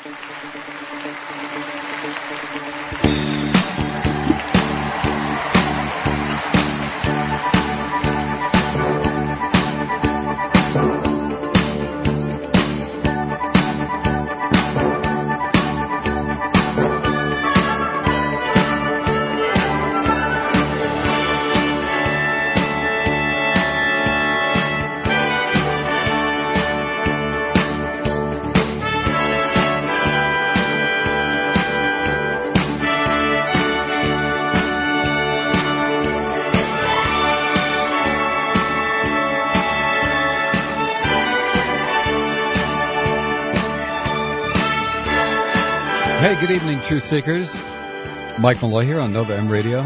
Hey, good evening, Truth Seekers. Mike Malloy here on Nova M Radio.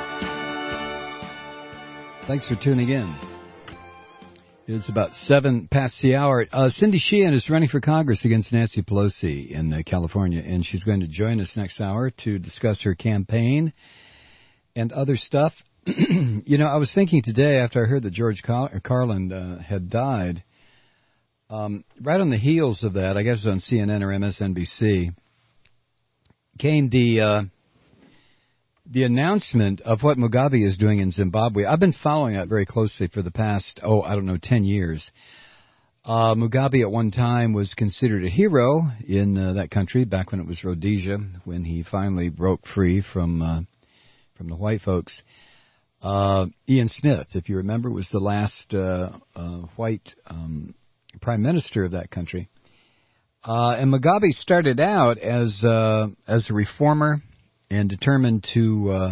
Thanks for tuning in. It's about 7 past the hour. Cindy Sheehan is running for Congress against Nancy Pelosi in California, and she's going to join us next hour to discuss her campaign and other stuff. You know, I was thinking today after I heard that George Carlin had died, right on the heels of that, I guess it was on CNN or MSNBC, came the announcement of what Mugabe is doing in Zimbabwe. I've been following that very closely for the past, 10 years. Mugabe at one time was considered a hero in that country, back when it was Rhodesia, when he finally broke free from the white folks. Ian Smith, if you remember, was the last white prime minister of that country. And Mugabe started out as a reformer and determined to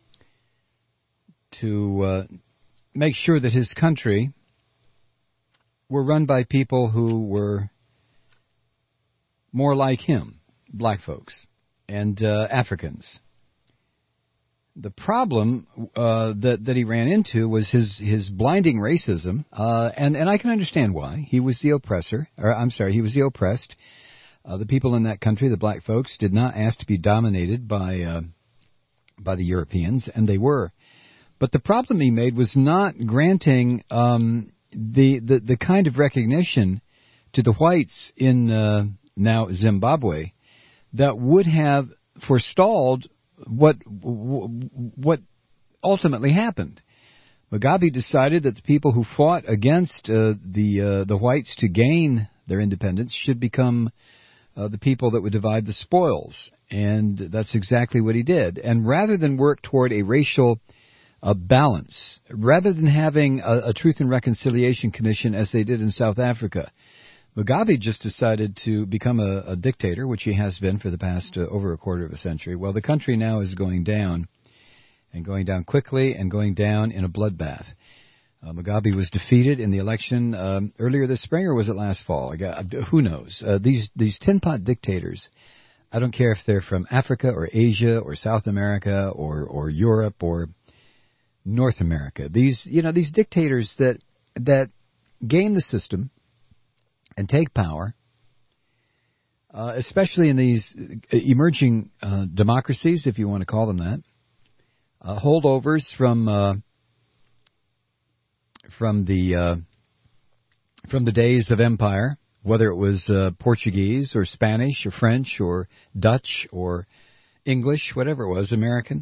make sure that his country were run by people who were more like him, black folks and Africans. The problem that he ran into was his blinding racism, and I can understand why. He was the oppressor, he was the oppressed. The people in that country, the black folks, did not ask to be dominated by the Europeans, and they were. But the problem he made was not granting the kind of recognition to the whites in now Zimbabwe that would have forestalled what ultimately happened. Mugabe decided that the people who fought against the whites to gain their independence should become the people that would divide the spoils, and that's exactly what he did. And rather than work toward a racial balance, rather than having a Truth and Reconciliation Commission as they did in South Africa, Mugabe just decided to become a dictator, which he has been for the past over a quarter of a century. Well, the country now is going down, and going down quickly, and going down in a bloodbath. Mugabe was defeated in the election earlier this spring, or was it last fall? Who knows? These tin-pot dictators, I don't care if they're from Africa or Asia or South America or Europe or North America. These dictators that game the system and take power, especially in these emerging democracies, if you want to call them that, holdovers from the days of empire, whether it was Portuguese or Spanish or French or Dutch or English, whatever it was, American.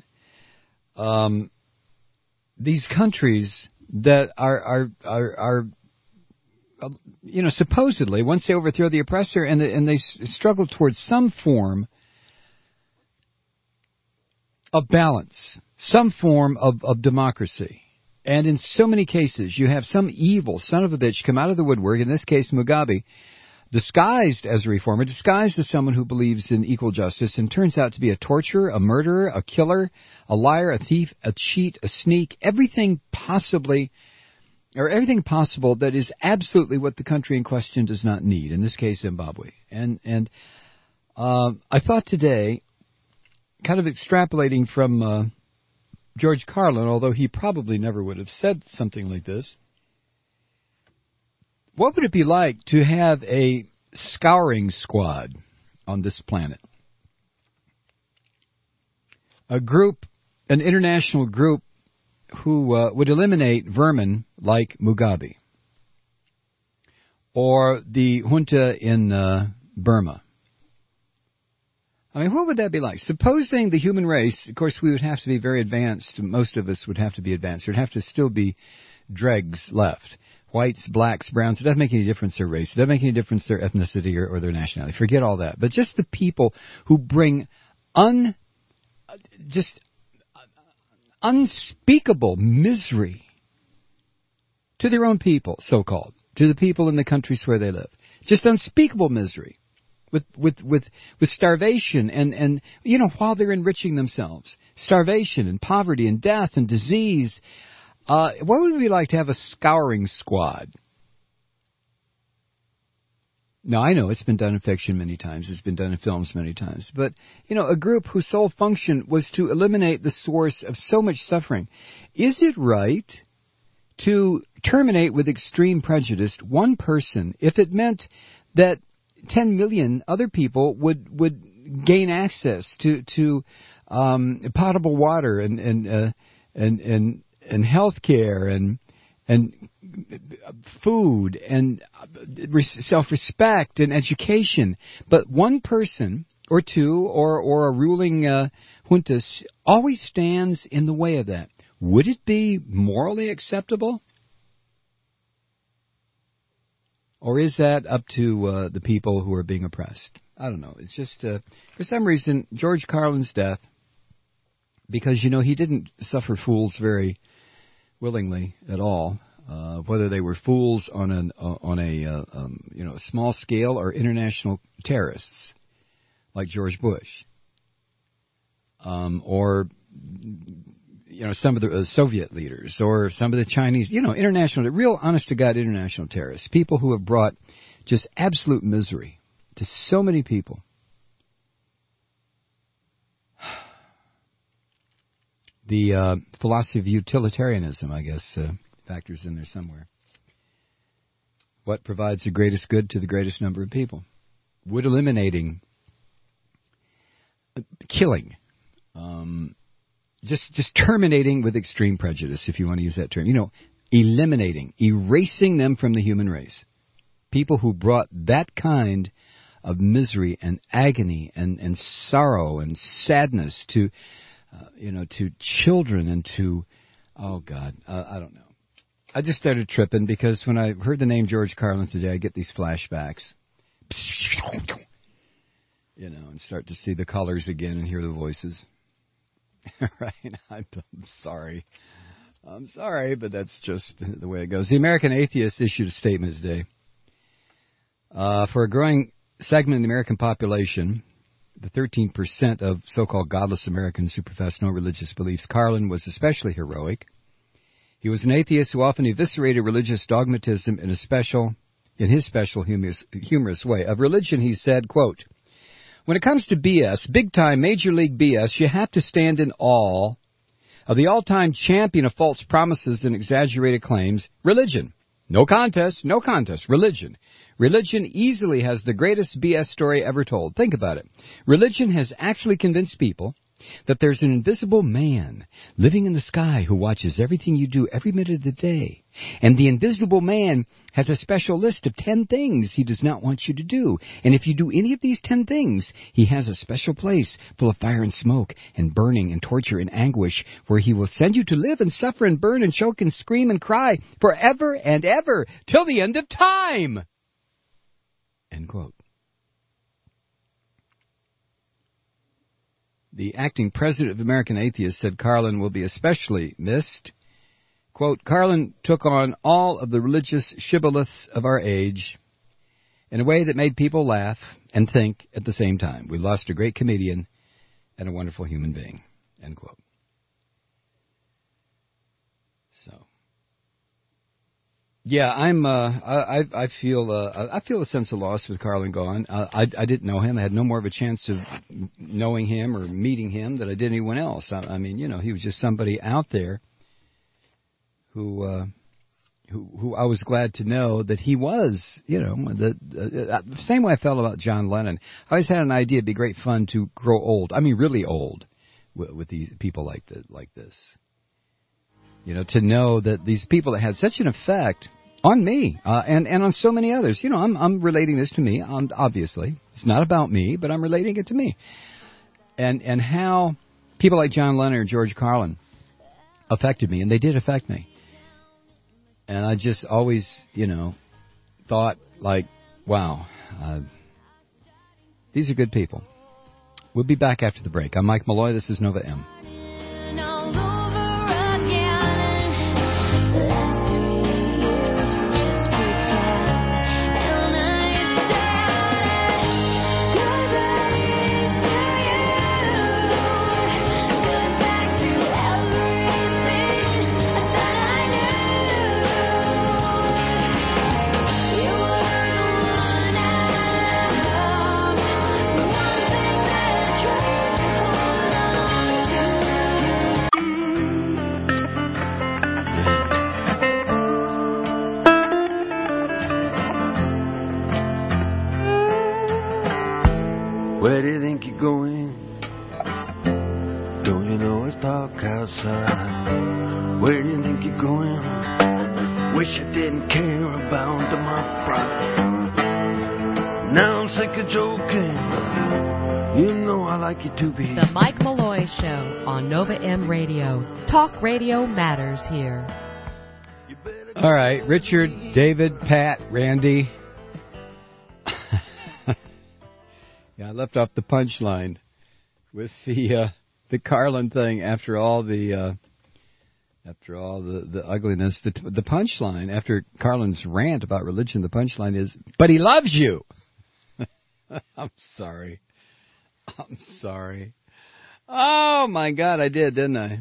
These countries that are supposedly, once they overthrow the oppressor and they struggle towards some form of balance, some form of democracy. And in so many cases, you have some evil son of a bitch come out of the woodwork, in this case Mugabe, disguised as a reformer, disguised as someone who believes in equal justice, and turns out to be a torturer, a murderer, a killer, a liar, a thief, a cheat, a sneak, everything possible that is absolutely what the country in question does not need, in this case Zimbabwe. And I thought today, kind of extrapolating from George Carlin, although he probably never would have said something like this, what would it be like to have a scouring squad on this planet? An international group who would eliminate vermin like Mugabe or the junta in Burma I mean, what would that be like? Supposing the human race, of course, we would have to be very advanced. Most of us would have to be advanced. There would have to still be dregs left. Whites, blacks, browns. It doesn't make any difference their race. It doesn't make any difference their ethnicity or their nationality. Forget all that. But just the people who bring just unspeakable misery to their own people, so-called, to the people in the countries where they live. Just unspeakable misery. With starvation and while they're enriching themselves, starvation and poverty and death and disease. What would it be like to have a scouring squad? Now, I know it's been done in fiction many times. It's been done in films many times. But, a group whose sole function was to eliminate the source of so much suffering. Is it right to terminate with extreme prejudice one person if it meant that 10 million other people would gain access to potable water and health care and food and self-respect and education, but one person or two or a ruling juntas always stands in the way of that? Would it be morally acceptable? Or is that up to the people who are being oppressed? I don't know. It's just, for some reason, George Carlin's death, because, he didn't suffer fools very willingly at all, whether they were fools on a small scale or international terrorists like George Bush, or some of the Soviet leaders or some of the Chinese, international, real honest-to-God international terrorists, people who have brought just absolute misery to so many people. The philosophy of utilitarianism, I guess, factors in there somewhere. What provides the greatest good to the greatest number of people? Would eliminating killing, just terminating with extreme prejudice, if you want to use that term, eliminating, erasing them from the human race. People who brought that kind of misery and agony and sorrow and sadness to children and to, oh God, I don't know. I just started tripping because when I heard the name George Carlin today, I get these flashbacks. And start to see the colors again and hear the voices. Right? I'm sorry. I'm sorry, but that's just the way it goes. The American Atheist issued a statement today. For a growing segment of the American population, the 13% of so-called godless Americans who profess no religious beliefs, Carlin was especially heroic. He was an atheist who often eviscerated religious dogmatism in his special humorous way. Of religion, he said, quote, "When it comes to BS, big-time Major League BS, you have to stand in awe of the all-time champion of false promises and exaggerated claims, religion. No contest, religion. Religion easily has the greatest BS story ever told. Think about it. Religion has actually convinced people that there's an invisible man living in the sky who watches everything you do every minute of the day. And the invisible man has a special list of 10 things he does not want you to do. And if you do any of these 10 things, he has a special place full of fire and smoke and burning and torture and anguish where he will send you to live and suffer and burn and choke and scream and cry forever and ever till the end of time." End quote. The acting president of American Atheists said Carlin will be especially missed. Quote, "Carlin took on all of the religious shibboleths of our age in a way that made people laugh and think at the same time. We lost a great comedian and a wonderful human being." End quote. So, yeah, I feel a sense of loss with Carlin gone. I didn't know him. I had no more of a chance of knowing him or meeting him than I did anyone else. I mean, he was just somebody out there who I was glad to know that he was, the same way I felt about John Lennon. I always had an idea it'd be great fun to grow old. I mean, really old with these people like this. To know that these people that had such an effect on me and on so many others. I'm relating this to me. Obviously, it's not about me, but I'm relating it to me. and how people like John Lennon or George Carlin affected me, and they did affect me. And I just always, thought like, wow, these are good people. We'll be back after the break. I'm Mike Malloy. This is Nova M. Where do you think you're going? Don't you know it's dark outside? Where do you think you're going? Wish I didn't care about my pride. Now I'm sick of joking. You know I like you to be. The Mike Malloy Show on Nova M Radio. Talk radio matters here. All right, Richard, David, Pat, Randy. Yeah, I left off the punchline with the Carlin thing. After all the ugliness, the punchline after Carlin's rant about religion, the punchline is, "But he loves you." I'm sorry. Oh my God, I did, didn't I?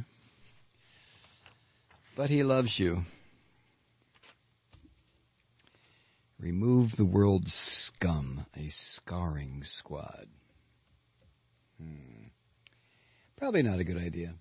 But he loves you. Remove the world's scum, a scarring squad. Probably not a good idea.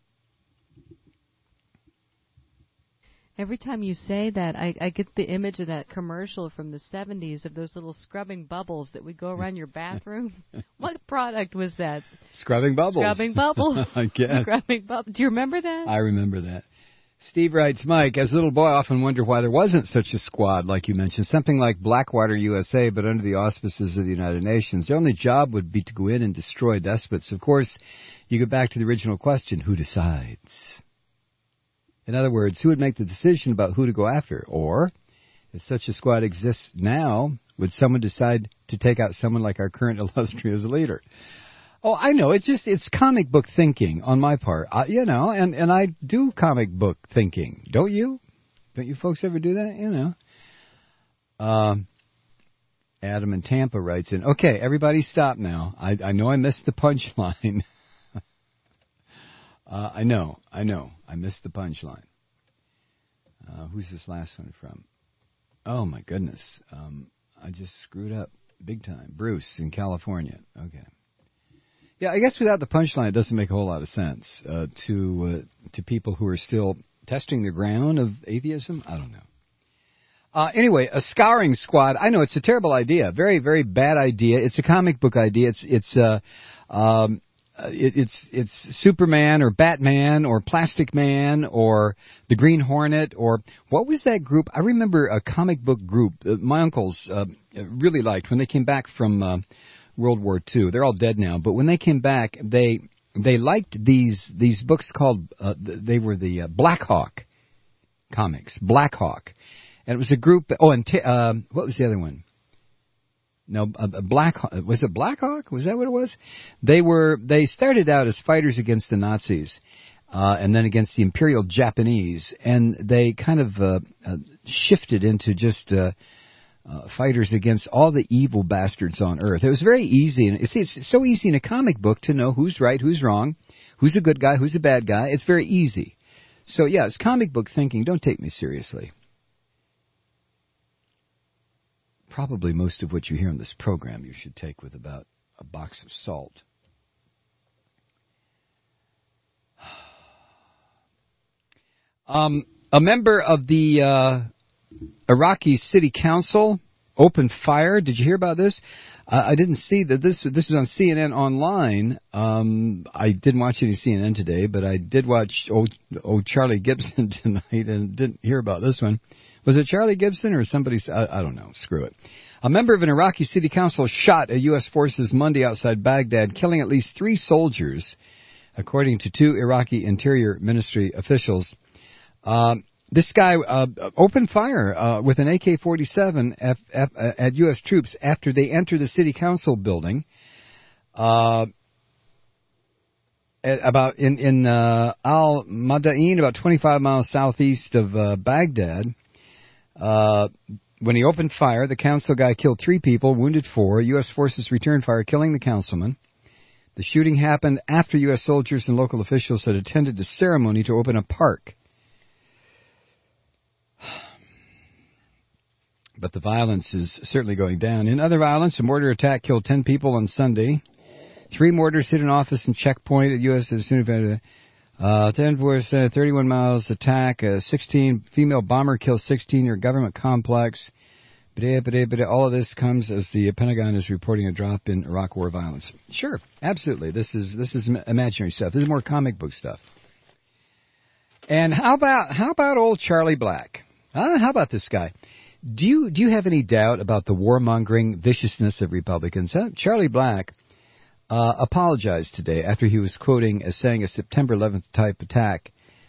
Every time you say that, I get the image of that commercial from the 70s of those little scrubbing bubbles that would go around your bathroom. What product was that? Scrubbing bubbles. Scrubbing bubbles. I guess. Scrubbing bubbles. Do you remember that? I remember that. Steve writes, Mike, as a little boy, I often wondered why there wasn't such a squad, like you mentioned, something like Blackwater USA, but under the auspices of the United Nations. Their only job would be to go in and destroy despots. Of course, you go back to the original question, who decides? In other words, who would make the decision about who to go after? Or, if such a squad exists now, would someone decide to take out someone like our current illustrious leader? Oh, I know. It's comic book thinking on my part. And I do comic book thinking. Don't you? Don't you folks ever do that? Adam in Tampa writes in, okay, everybody stop now. I know I missed the punchline. I know. I missed the punchline. Who's this last one from? Oh, my goodness. I just screwed up big time. Bruce in California. Okay. Yeah, I guess without the punchline, it doesn't make a whole lot of sense to people who are still testing the ground of atheism. I don't know. Anyway, a scouring squad. I know it's a terrible idea, very, very bad idea. It's a comic book idea. It's Superman or Batman or Plastic Man or the Green Hornet or what was that group? I remember a comic book group that my uncles really liked when they came back from World War II. They're all dead now, but when they came back, they liked these books called they were the Black Hawk comics, Black Hawk, and it was a group. Oh, and what was the other one? No, was it Black Hawk? Was that what it was? They started out as fighters against the Nazis, and then against the Imperial Japanese, and they kind of shifted into just fighters against all the evil bastards on Earth. It was very easy, and it's so easy in a comic book to know who's right, who's wrong, who's a good guy, who's a bad guy. It's very easy. So yeah, it's comic book thinking. Don't take me seriously. Probably most of what you hear on this program you should take with about a box of salt. A member of the Iraqi City Council opened fire. Did you hear about this? I didn't see that this was on CNN Online. I didn't watch any CNN today, but I did watch old Charlie Gibson tonight and didn't hear about this one. Was it Charlie Gibson or somebody? I don't know. Screw it. A member of an Iraqi city council shot at U.S. forces Monday outside Baghdad, killing at least 3 soldiers, according to 2 Iraqi Interior Ministry officials. This guy opened fire with an AK-47 at U.S. troops after they entered the city council building about in Al-Madain, about 25 miles southeast of Baghdad. When he opened fire, the council guy killed 3 people, wounded 4. U.S. forces returned fire, killing the councilman. The shooting happened after U.S. soldiers and local officials had attended a ceremony to open a park. But the violence is certainly going down. In other violence, a mortar attack killed 10 people on Sunday. 3 mortars hit an office and checkpoint at U.S. 31 miles attack. 16 female bomber kills 16 near government complex. All of this comes as the Pentagon is reporting a drop in Iraq war violence. Sure, absolutely. This is imaginary stuff. This is more comic book stuff. And how about old Charlie Black? How about this guy? Do you have any doubt about the warmongering viciousness of Republicans? Charlie Black apologized today after he was quoting as saying a September 11th type attack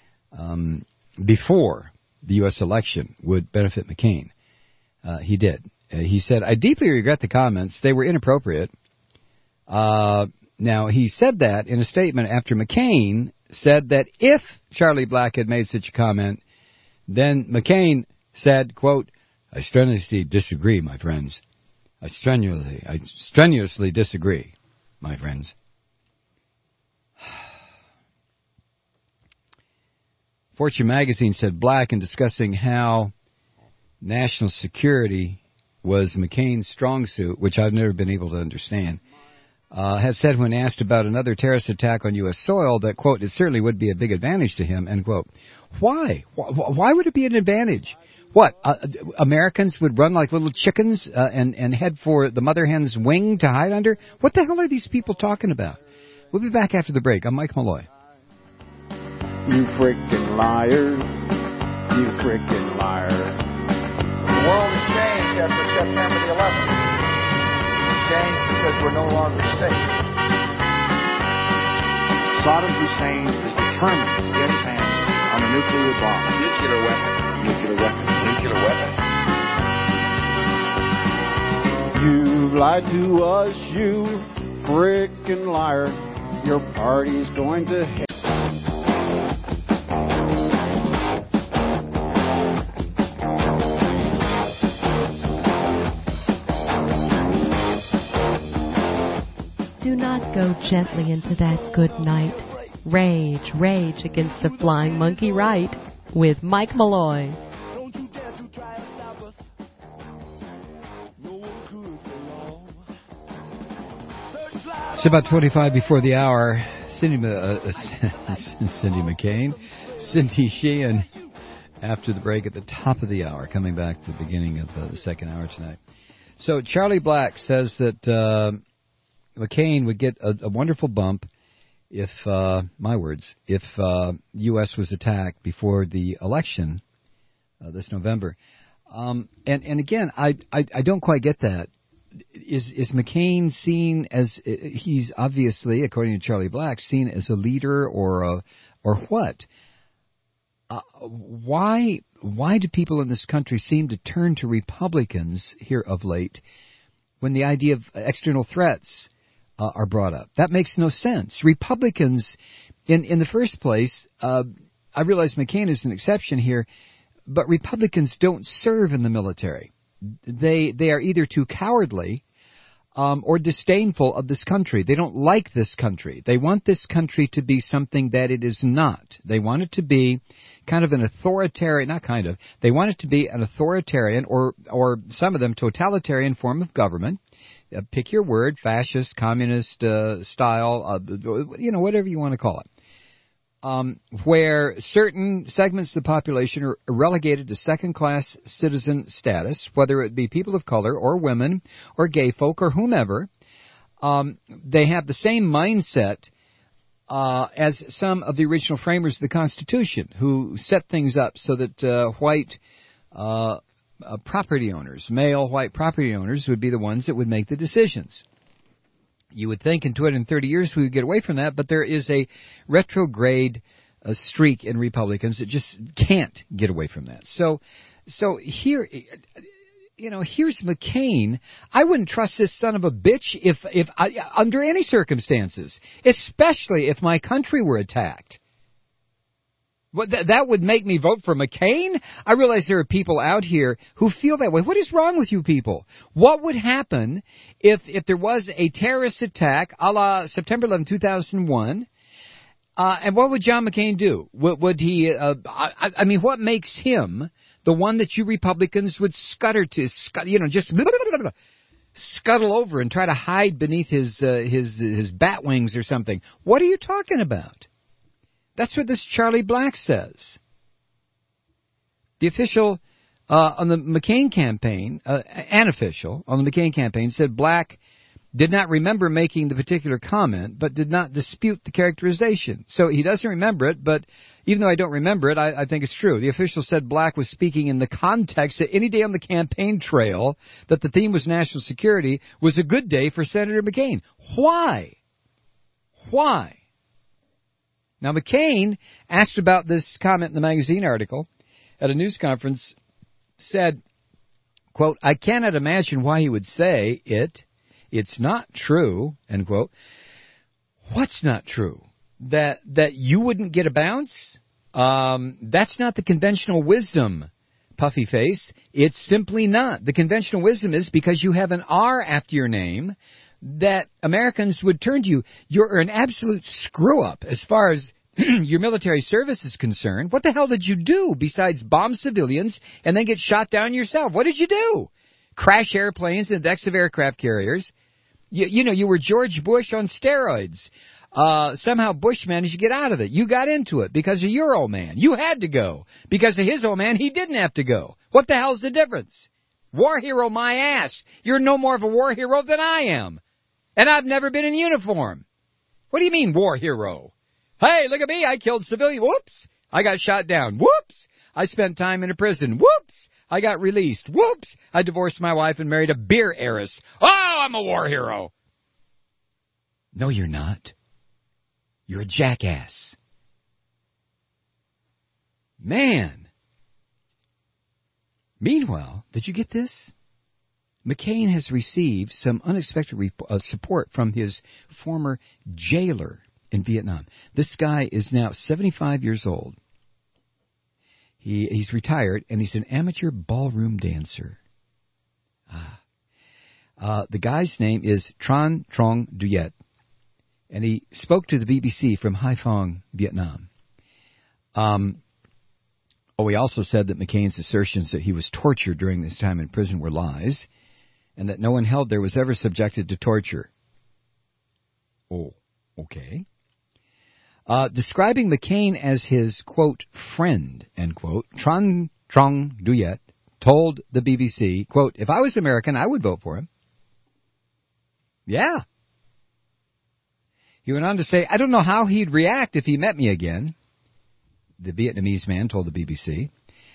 before the U.S. election would benefit McCain. He did. He said, "I deeply regret the comments. They were inappropriate." Now, he said that in a statement after McCain said that if Charlie Black had made such a comment, then McCain said, quote, "I strenuously disagree, my friends. I strenuously disagree, my friends." Fortune magazine said Black, in discussing how national security was McCain's strong suit, which I've never been able to understand, had said when asked about another terrorist attack on U.S. soil that, quote, "it certainly would be a big advantage to him," end quote. Why? Why would it be an advantage? What, Americans would run like little chickens and head for the mother hen's wing to hide under? What the hell are these people talking about? We'll be back after the break. I'm Mike Malloy. You frickin' liar. You frickin' liar. The world has changed after September the 11th. It's changed because we're no longer safe. Saddam Hussein is determined to get his hands on a nuclear bomb. Nuclear weapon. Nuclear weapon. Nuclear weapon. You lied to us, you frickin' liar. Your party's going to hell. Do not go gently into that good night. Rage, rage against the flying monkey right with Mike Malloy. Don't you dare to try and stop us. No one could go wrong. It's about 25 before the hour. Cindy McCain, Cindy Sheehan, after the break at the top of the hour, coming back to the beginning of the second hour tonight. So Charlie Black says that McCain would get a wonderful bump if, my words, if U.S. was attacked before the election this November. And again, I don't quite get that. Is McCain seen as, he's obviously, according to Charlie Black, seen as a leader or what? Why do people in this country seem to turn to Republicans here of late when the idea of external threats are brought up? That makes no sense. Republicans, in the first place, I realize McCain is an exception here, but Republicans don't serve in the military. They are either too cowardly or disdainful of this country. They don't like this country. They want this country to be something that it is not. They want it to be kind of an authoritarian, not kind of, they want it to be an authoritarian or some of them totalitarian form of government. Pick your word, fascist, communist style, whatever you want to call it. Where certain segments of the population are relegated to second-class citizen status, whether it be people of color or women or gay folk or whomever. They have the same mindset as some of the original framers of the Constitution, who set things up so that white property owners, male white property owners, would be the ones that would make the decisions. You would think in 20 and 30 years we would get away from that, but there is a retrograde streak in Republicans that just can't get away from that. So here, here's McCain. I wouldn't trust this son of a bitch if under any circumstances, especially if my country were attacked. That would make me vote for McCain? I realize there are people out here who feel that way. What is wrong with you people? What would happen if there was a terrorist attack a la September 11, 2001? And what would John McCain do? Would he, what makes him the one that you Republicans would scuttle over and try to hide beneath his bat wings or something? What are you talking about? That's what this Charlie Black says. The official on the McCain campaign, an official on the McCain campaign said Black did not remember making the particular comment, but did not dispute the characterization. So he doesn't remember it, but even though I don't remember it, I think it's true. The official said Black was speaking in the context that any day on the campaign trail that the theme was national security was a good day for Senator McCain. Why? Why? Now, McCain, asked about this comment in the magazine article at a news conference, said, quote, I cannot imagine why he would say it. It's not true, end quote. What's not true? That you wouldn't get a bounce? That's not the conventional wisdom, puffy face. It's simply not. The conventional wisdom is because you have an R after your name, that Americans would turn to you. You're an absolute screw-up as far as your military service is concerned. What the hell did you do besides bomb civilians and then get shot down yourself? What did you do? Crash airplanes in the decks of aircraft carriers? You were George Bush on steroids. Somehow Bush managed to get out of it. You got into it because of your old man. You had to go. Because of his old man, he didn't have to go. What the hell's the difference? War hero my ass. You're no more of a war hero than I am. And I've never been in uniform. What do you mean, war hero? Hey, look at me. I killed civilians. Whoops. I got shot down. Whoops. I spent time in a prison. Whoops. I got released. Whoops. I divorced my wife and married a beer heiress. Oh, I'm a war hero. No, you're not. You're a jackass. Man. Meanwhile, did you get this? McCain has received some unexpected support from his former jailer in Vietnam. This guy is now 75 years old. He's retired, and he's an amateur ballroom dancer. The guy's name is Tran Trong Duyet, and he spoke to the BBC from Haiphong, Vietnam. He also said that McCain's assertions that he was tortured during this time in prison were lies, and that no one held there was ever subjected to torture. Oh, okay. Describing McCain as his, quote, friend, end quote, Tran Trong Duyet told the BBC, quote, if I was American, I would vote for him. Yeah. He went on to say, I don't know how he'd react if he met me again. The Vietnamese man told the BBC.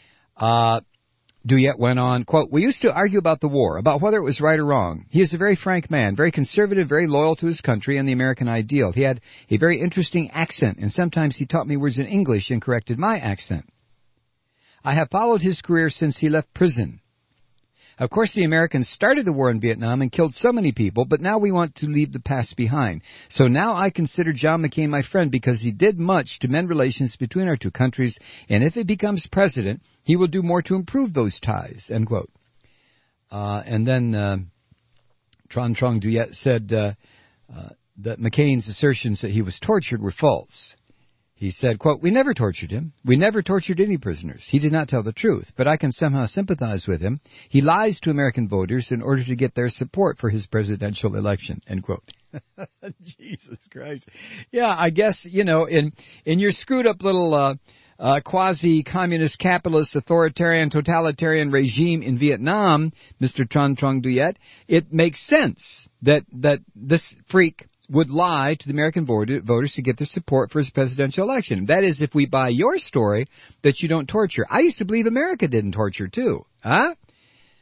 Duyet went on, quote, we used to argue about the war, about whether it was right or wrong. He is a very frank man, very conservative, very loyal to his country and the American ideal. He had a very interesting accent, and sometimes he taught me words in English and corrected my accent. I have followed his career since he left prison. Of course, the Americans started the war in Vietnam and killed so many people, but now we want to leave the past behind. So now I consider John McCain my friend because he did much to mend relations between our two countries, and if he becomes president, he will do more to improve those ties, end quote. And then Tran Trong Duyet said that McCain's assertions that he was tortured were false. He said, quote, we never tortured him. We never tortured any prisoners. He did not tell the truth, but I can somehow sympathize with him. He lies to American voters in order to get their support for his presidential election, end quote. Jesus Christ. Yeah, I guess, in your screwed up little quasi-communist, capitalist, authoritarian, totalitarian regime in Vietnam, Mr. Tran Trong Duyet, it makes sense that this freak would lie to the American voters to get their support for his presidential election. That is, if we buy your story that you don't torture. I used to believe America didn't torture, too. Huh?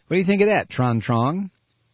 What do you think of that, Tron Trong?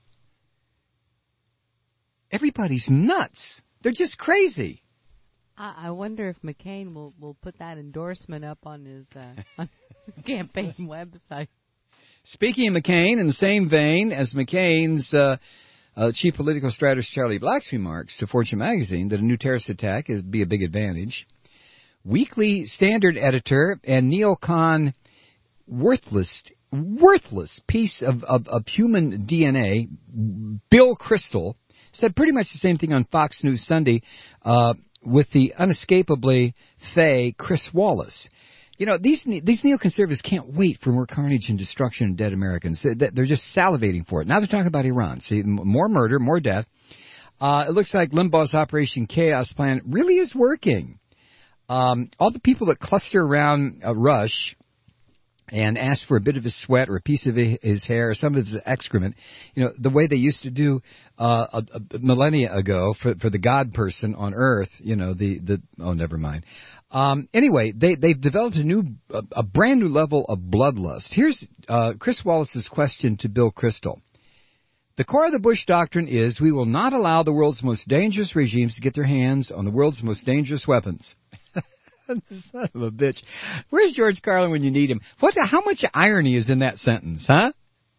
Everybody's nuts. They're just crazy. I wonder if McCain will put that endorsement up on his on campaign website. Speaking of McCain, in the same vein as McCain's chief political strategist Charlie Black's remarks to Fortune magazine that a new terrorist attack would be a big advantage, Weekly Standard editor and neocon worthless piece of human DNA, Bill Kristol, said pretty much the same thing on Fox News Sunday with the unescapably fey Chris Wallace. You know, these neoconservatives can't wait for more carnage and destruction of dead Americans. They're just salivating for it. Now they're talking about Iran. See, more murder, more death. It looks like Limbaugh's Operation Chaos plan really is working. All the people that cluster around Rush and ask for a bit of his sweat or a piece of his hair or some of his excrement, you know, the way they used to do a millennia ago for the God person on Earth, you know, oh, never mind. Anyway, they've developed a brand new level of bloodlust. Here's Chris Wallace's question to Bill Kristol. The core of the Bush doctrine is we will not allow the world's most dangerous regimes to get their hands on the world's most dangerous weapons. Son of a bitch. Where's George Carlin when you need him? How much irony is in that sentence, huh?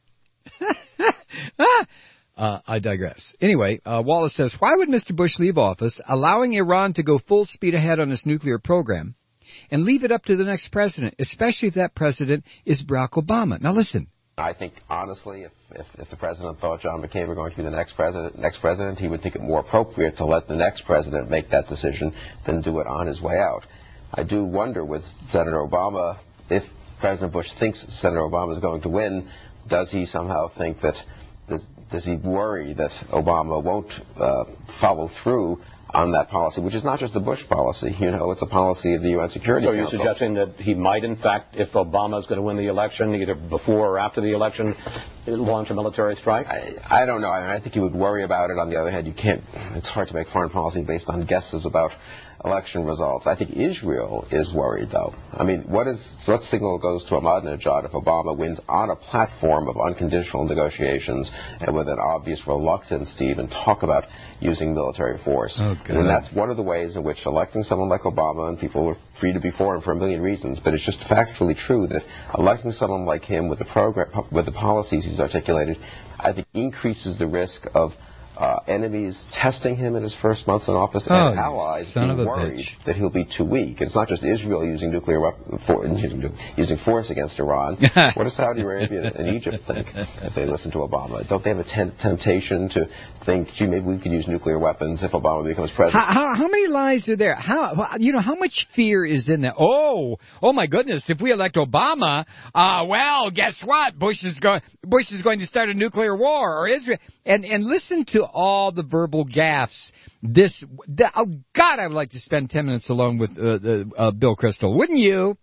I digress. Anyway, Wallace says, why would Mr. Bush leave office, allowing Iran to go full speed ahead on its nuclear program, and leave it up to the next president, especially if that president is Barack Obama? Now listen. I think, honestly, if the president thought John McCain were going to be the next president, he would think it more appropriate to let the next president make that decision than do it on his way out. I do wonder with Senator Obama, if President Bush thinks Senator Obama is going to win, does he somehow think that, does he worry that Obama won't follow through on that policy, which is not just a Bush policy. You know, it's a policy of the UN Security Council. So you're suggesting that he might, in fact, if Obama is going to win the election, either before or after the election, launch a military strike? I don't know. I think he would worry about it. On the other hand, it's hard to make foreign policy based on guesses about election results. I think Israel is worried, though. I mean, what signal goes to Ahmadinejad if Obama wins on a platform of unconditional negotiations and with an obvious reluctance to even talk about using military force? Oh, and that's one of the ways in which electing someone like Obama, and people are free to be for him for a million reasons, but it's just factually true that electing someone like him with the program, with the policies he's articulated, I think increases the risk of enemies testing him in his first months in office and allies being worried that he'll be too weak. It's not just Israel using using force against Iran. What does Saudi Arabia and Egypt think if they listen to Obama? Don't they have a temptation to think, gee, maybe we could use nuclear weapons if Obama becomes president? How many lies are there? How much fear is in that? Oh my goodness! If we elect Obama, well, guess what? Bush is going to start a nuclear war, or Israel. And listen to all the verbal gaffes. Oh God, I would like to spend 10 minutes alone with Bill Kristol, wouldn't you?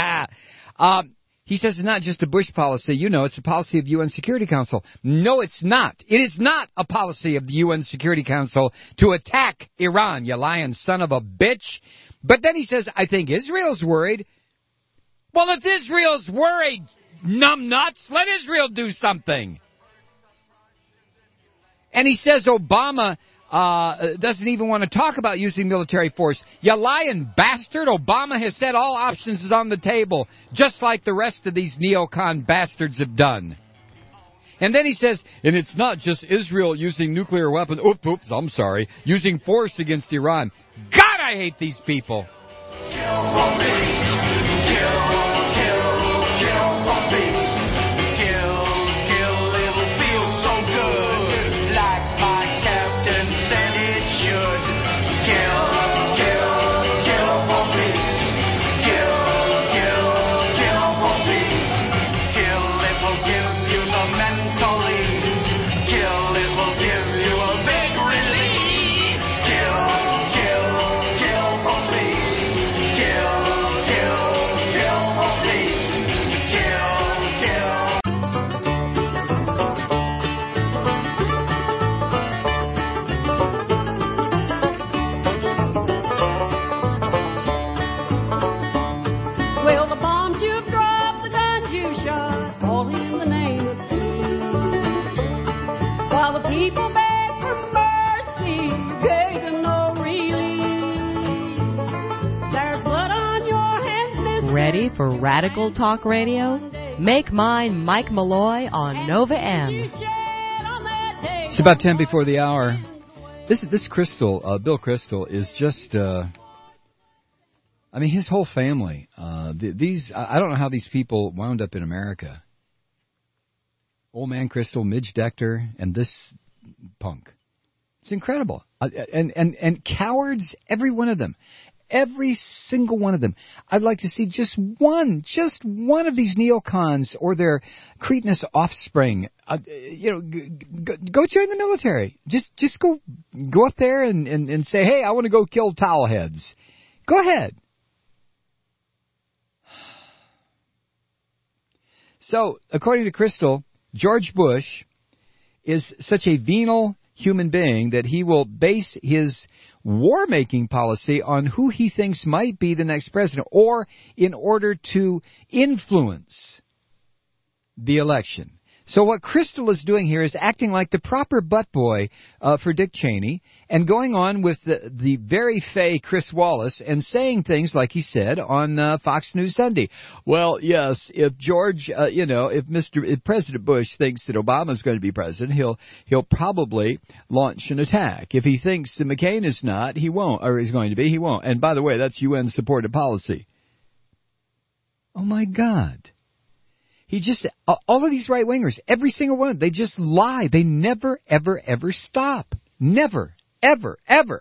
He says it's not just a Bush policy. You know, it's a policy of the UN Security Council. No, it's not. It is not a policy of the UN Security Council to attack Iran, you lying son of a bitch. But then he says, I think Israel's worried. Well, if Israel's worried, numbnuts, let Israel do something. And he says Obama doesn't even want to talk about using military force. You lying bastard. Obama has said all options is on the table, just like the rest of these neocon bastards have done. And then he says, and it's not just Israel using nuclear weapons. Oops, I'm sorry. Using force against Iran. God, I hate these people. Ready for radical talk radio? Make mine Mike Malloy on Nova M. It's about 10 before the hour. This Crystal, Bill Crystal, is just, I mean, his whole family. I don't know how these people wound up in America. Old Man Crystal, Midge Decter, and this punk. It's incredible. And cowards, every one of them. Every single one of them. I'd like to see just one of these neocons or their cretinous offspring, go join the military. Just go up there and say, hey, I want to go kill towel heads. Go ahead. So, according to Crystal, George Bush is such a venal human being that he will base his war-making policy on who he thinks might be the next president, or in order to influence the election. So what Crystal is doing here is acting like the proper butt boy for Dick Cheney, and going on with the very fey Chris Wallace and saying things like he said on Fox News Sunday. Well, yes, if George, if President Bush thinks that Obama's going to be president, he'll probably launch an attack. If he thinks that McCain is not, he won't, or is going to be, he won't. And by the way, that's UN-supported policy. Oh my God. All of these right-wingers, every single one, they just lie. They never, ever, ever stop. Never, ever, ever.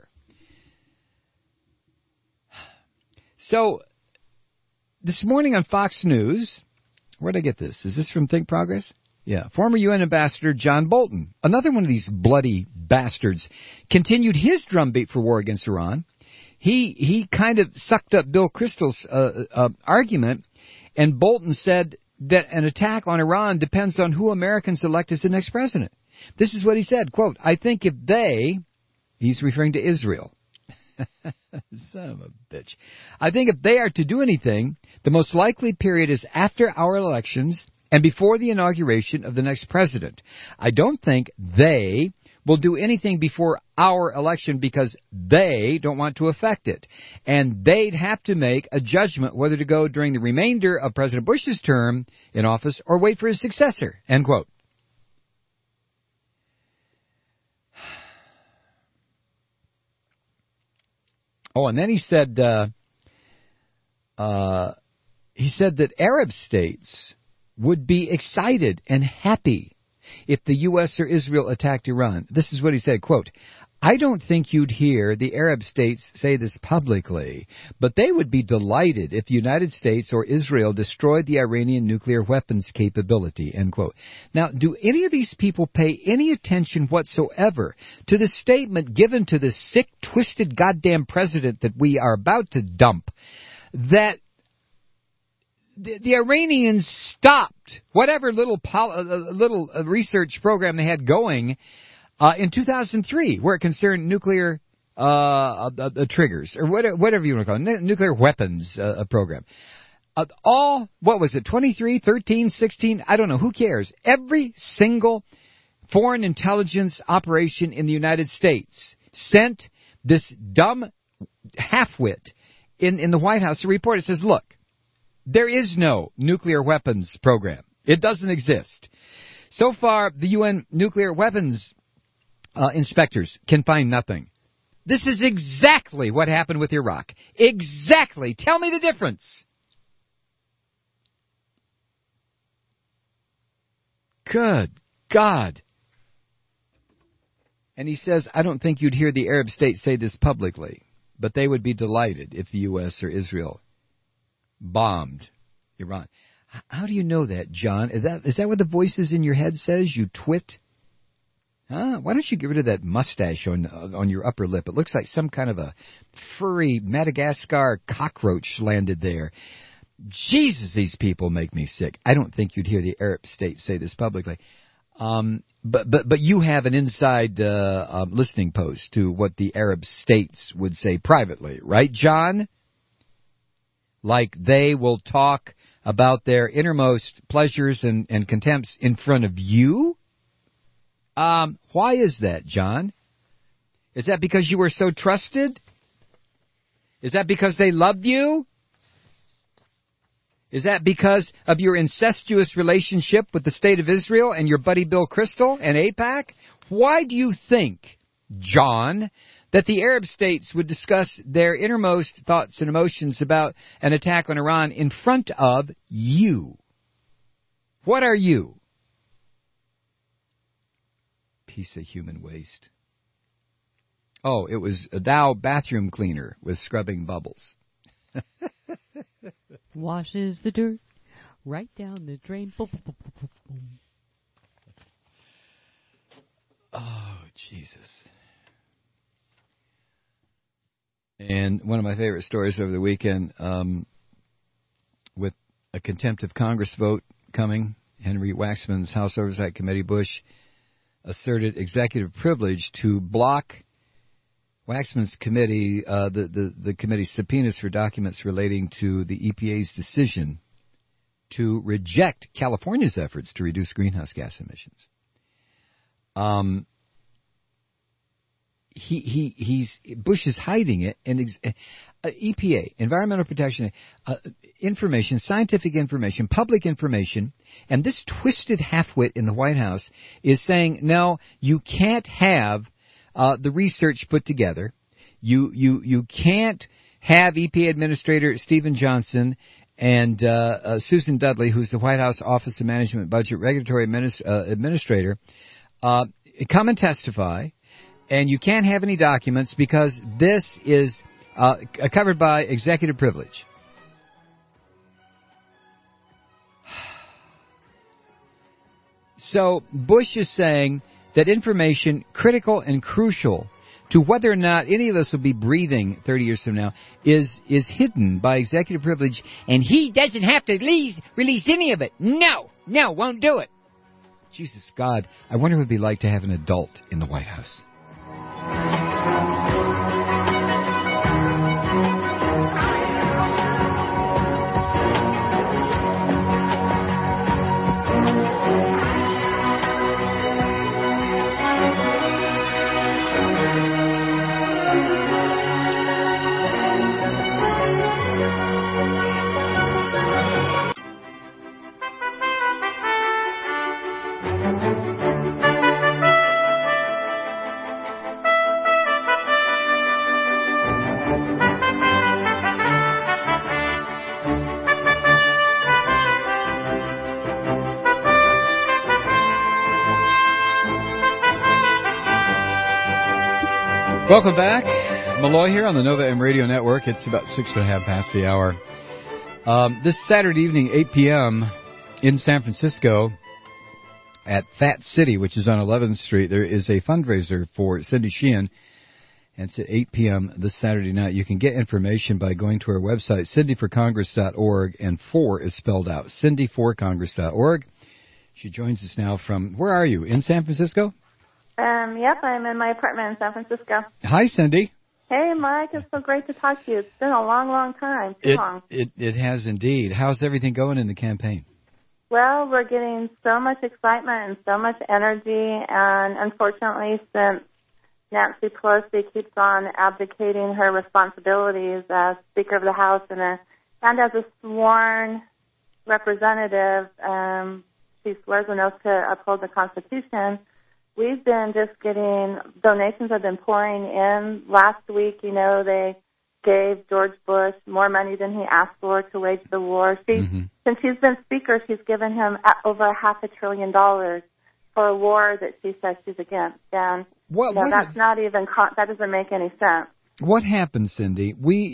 So, this morning on Fox News, where'd I get this? Is this from Think Progress? Yeah. Former UN Ambassador John Bolton, another one of these bloody bastards, continued his drumbeat for war against Iran. He kind of sucked up Bill Crystal's argument, and Bolton said that an attack on Iran depends on who Americans elect as the next president. This is what he said, quote, I think if he's referring to Israel. Son of a bitch. I think if they are to do anything, the most likely period is after our elections and before the inauguration of the next president. I don't think they will do anything before our election because they don't want to affect it. And they'd have to make a judgment whether to go during the remainder of President Bush's term in office or wait for his successor, end quote. Oh, and then he said that Arab states would be excited and happy if the U.S. or Israel attacked Iran. This is what he said, quote, I don't think you'd hear the Arab states say this publicly, but they would be delighted if the United States or Israel destroyed the Iranian nuclear weapons capability, end quote. Now, do any of these people pay any attention whatsoever to the statement given to the sick, twisted goddamn president that we are about to dump, that the Iranians stopped whatever little research program they had going in 2003, where it concerned nuclear triggers, or whatever you want to call it, nuclear weapons program. What was it, 23, 13, 16, I don't know, who cares? Every single foreign intelligence operation in the United States sent this dumb halfwit in the White House a report. It says, look, there is no nuclear weapons program. It doesn't exist. So far, the UN nuclear weapons inspectors can find nothing. This is exactly what happened with Iraq. Exactly. Tell me the difference. Good God. And he says, I don't think you'd hear the Arab states say this publicly, but they would be delighted if the U.S. or Israel bombed Iran. How do you know that, John? Is that what the voices in your head says, you twit? Huh? Why don't you get rid of that mustache on your upper lip? It looks like some kind of a furry Madagascar cockroach landed there. Jesus, these people make me sick. I don't think you'd hear the Arab states say this publicly. But you have an inside listening post to what the Arab states would say privately, right, John? Like they will talk about their innermost pleasures and contempts in front of you? Why is that, John? Is that because you were so trusted? Is that because they love you? Is that because of your incestuous relationship with the State of Israel and your buddy Bill Kristol and AIPAC? Why do you think, John, that the Arab states would discuss their innermost thoughts and emotions about an attack on Iran in front of you? What are you? Piece of human waste. Oh, it was a Dow bathroom cleaner with scrubbing bubbles. Washes the dirt right down the drain. Boom, boom, boom, boom, boom. Oh, Jesus. And one of my favorite stories over the weekend, with a contempt of Congress vote coming, Henry Waxman's House Oversight Committee, Bush asserted executive privilege to block Waxman's committee, the committee's subpoenas for documents relating to the EPA's decision to reject California's efforts to reduce greenhouse gas emissions. Bush is hiding it, and EPA, Environmental Protection, information, scientific information, public information, and this twisted halfwit in the White House is saying, no, you can't have the research put together. You can't have EPA Administrator Stephen Johnson and Susan Dudley, who's the White House Office of Management Budget Regulatory Administrator, come and testify. And you can't have any documents because this is covered by executive privilege. So Bush is saying that information critical and crucial to whether or not any of us will be breathing 30 years from now is hidden by executive privilege, and he doesn't have to release any of it. No, won't do it. Jesus God, I wonder what it would be like to have an adult in the White House. Welcome back. Malloy here on the Nova M Radio Network. It's about 6:30 past the hour. This Saturday evening, 8 p.m. in San Francisco at Fat City, which is on 11th Street, there is a fundraiser for Cindy Sheehan. And it's at 8 p.m. this Saturday night. You can get information by going to our website, cindyforcongress.org, and 4 is spelled out, cindyforcongress.org. She joins us now from, where are you, in San Francisco? Yep, I'm in my apartment in San Francisco. Hi, Cindy. Hey, Mike, it's so great to talk to you. It's been a long, long time. Too long. It has indeed. How's everything going in the campaign? Well, we're getting so much excitement and so much energy, and unfortunately, since Nancy Pelosi keeps on abdicating her responsibilities as Speaker of the House and as a sworn representative, she swears an oath to uphold the Constitution. We've been just getting, donations have been pouring in. Last week, they gave George Bush more money than he asked for to wage the war. Since she's been Speaker, she's given him over $500 billion for a war that she says she's against. And that's not even, that doesn't make any sense. What happened, Cindy?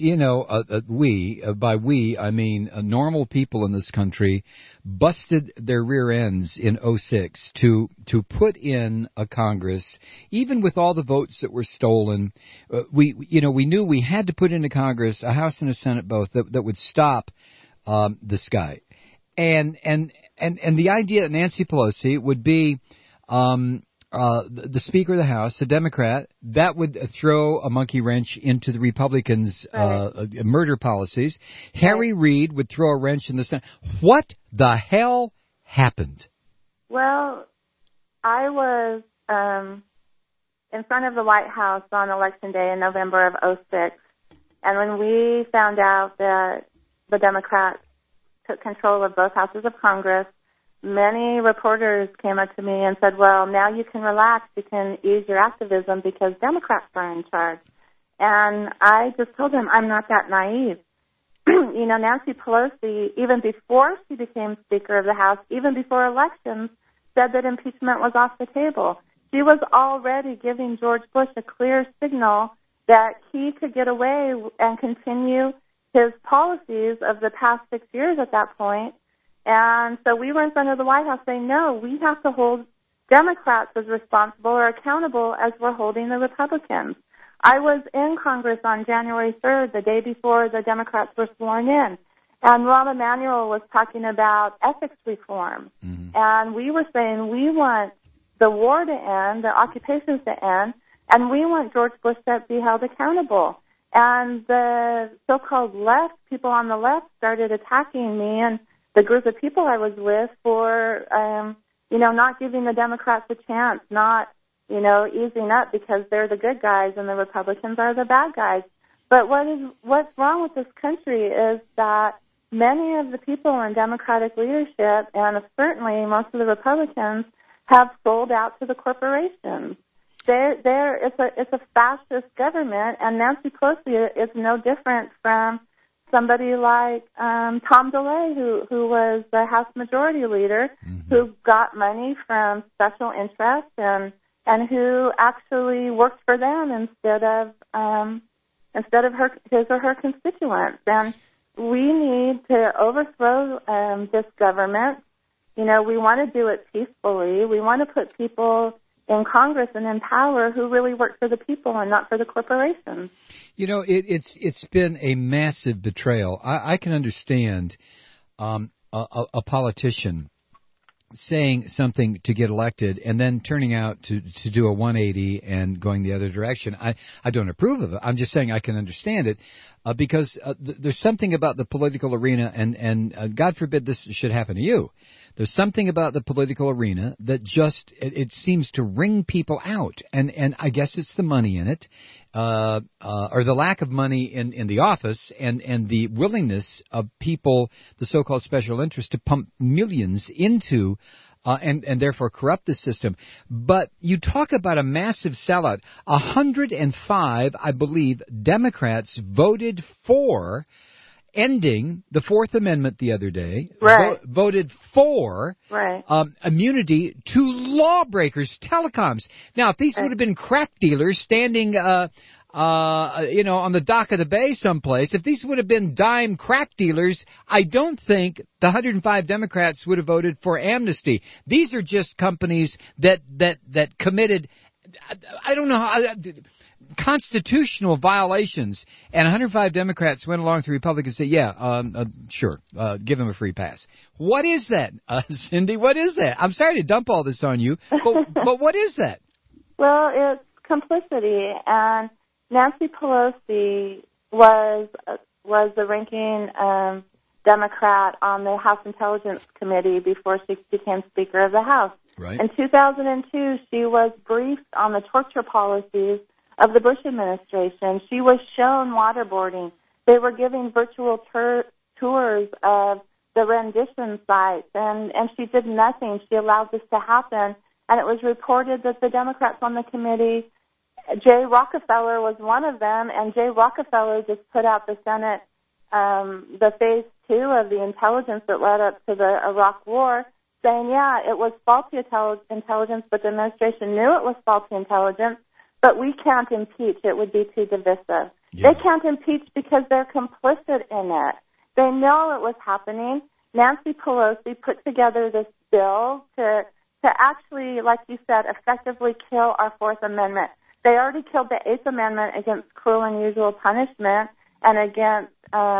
By we, I mean normal people in this country, busted their rear ends in 2006 to put in a Congress, even with all the votes that were stolen. We knew we had to put into Congress a House and a Senate both that would stop this guy, and the idea that Nancy Pelosi would be the Speaker of the House, a Democrat, that would throw a monkey wrench into the Republicans' murder policies. Harry Reid would throw a wrench in the Senate. What the hell happened? Well, I was in front of the White House on Election Day in November of 2006, and when we found out that the Democrats took control of both houses of Congress, many reporters came up to me and said, well, now you can relax, you can ease your activism because Democrats are in charge. And I just told them I'm not that naive. You know, Nancy Pelosi, even before she became Speaker of the House, even before elections, said that impeachment was off the table. She was already giving George Bush a clear signal that he could get away and continue his policies of the past 6 years at that point. And so we were in front of the White House saying, no, we have to hold Democrats as responsible or accountable as we're holding the Republicans. I was in Congress on January 3rd, the day before the Democrats were sworn in, and Rahm Emanuel was talking about ethics reform. Mm-hmm. And we were saying we want the war to end, the occupations to end, and we want George Bush to be held accountable. And the so-called left, people on the left, started attacking me and the group of people I was with for, not giving the Democrats a chance, not easing up because they're the good guys and the Republicans are the bad guys. But what's wrong with this country is that many of the people in Democratic leadership, and certainly most of the Republicans, have sold out to the corporations. It's a fascist government, and Nancy Pelosi is no different from somebody like Tom DeLay, who was the House Majority Leader, mm-hmm. who got money from special interests and who actually worked for them instead of his or her constituents. And we need to overthrow this government. You know, we want to do it peacefully. We want to put people in Congress and in power who really work for the people and not for the corporations. You know, it's been a massive betrayal. I can understand a politician saying something to get elected and then turning out to do a 180 and going the other direction. I don't approve of it. I'm just saying I can understand it because there's something about the political arena, and God forbid this should happen to you. There's something about the political arena that just, it seems to wring people out. And I guess it's the money in it, or the lack of money in the office, and the willingness of people, the so-called special interest, to pump millions into, and therefore corrupt the system. But you talk about a massive sellout. 105, I believe, Democrats voted for ending the Fourth Amendment the other day, right. Voted for right. Immunity to lawbreakers, telecoms. Now, if these would have been crack dealers standing, on the dock of the bay someplace, if these would have been dime crack dealers, I don't think the 105 Democrats would have voted for amnesty. These are just companies that committed, I don't know how, constitutional violations, and 105 Democrats went along to Republicans and said, sure, give them a free pass. What is that, Cindy? What is that? I'm sorry to dump all this on you, but what is that? Well, it's complicity, and Nancy Pelosi was the ranking Democrat on the House Intelligence Committee before she became Speaker of the House. Right. In 2002, she was briefed on the torture policies of the Bush administration. She was shown waterboarding. They were giving virtual tours of the rendition sites, and she did nothing. She allowed this to happen, and it was reported that the Democrats on the committee, Jay Rockefeller was one of them, and Jay Rockefeller just put out the Senate, the phase 2 of the intelligence that led up to the Iraq War, saying, it was faulty intelligence, but the administration knew it was faulty intelligence. But we can't impeach. It would be too divisive. Yeah. They can't impeach because they're complicit in it. They know it was happening. Nancy Pelosi put together this bill to actually, like you said, effectively kill our Fourth Amendment. They already killed the Eighth Amendment against cruel and unusual punishment and against,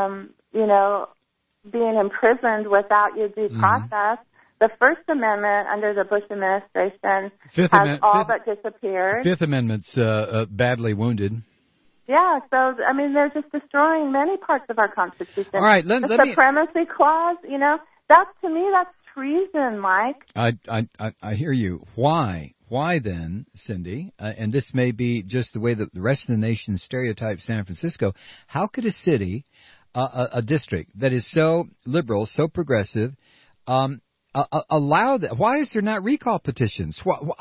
being imprisoned without your due process. The First Amendment under the Bush administration has all but disappeared. Fifth Amendment's badly wounded. Yeah, so, they're just destroying many parts of our Constitution. All right, the Supremacy Clause, to me, that's treason, Mike. I hear you. Why? Why then, Cindy, and this may be just the way that the rest of the nation stereotypes San Francisco, how could a city a district that is so liberal, so progressive, allow that? Why is there not recall petitions?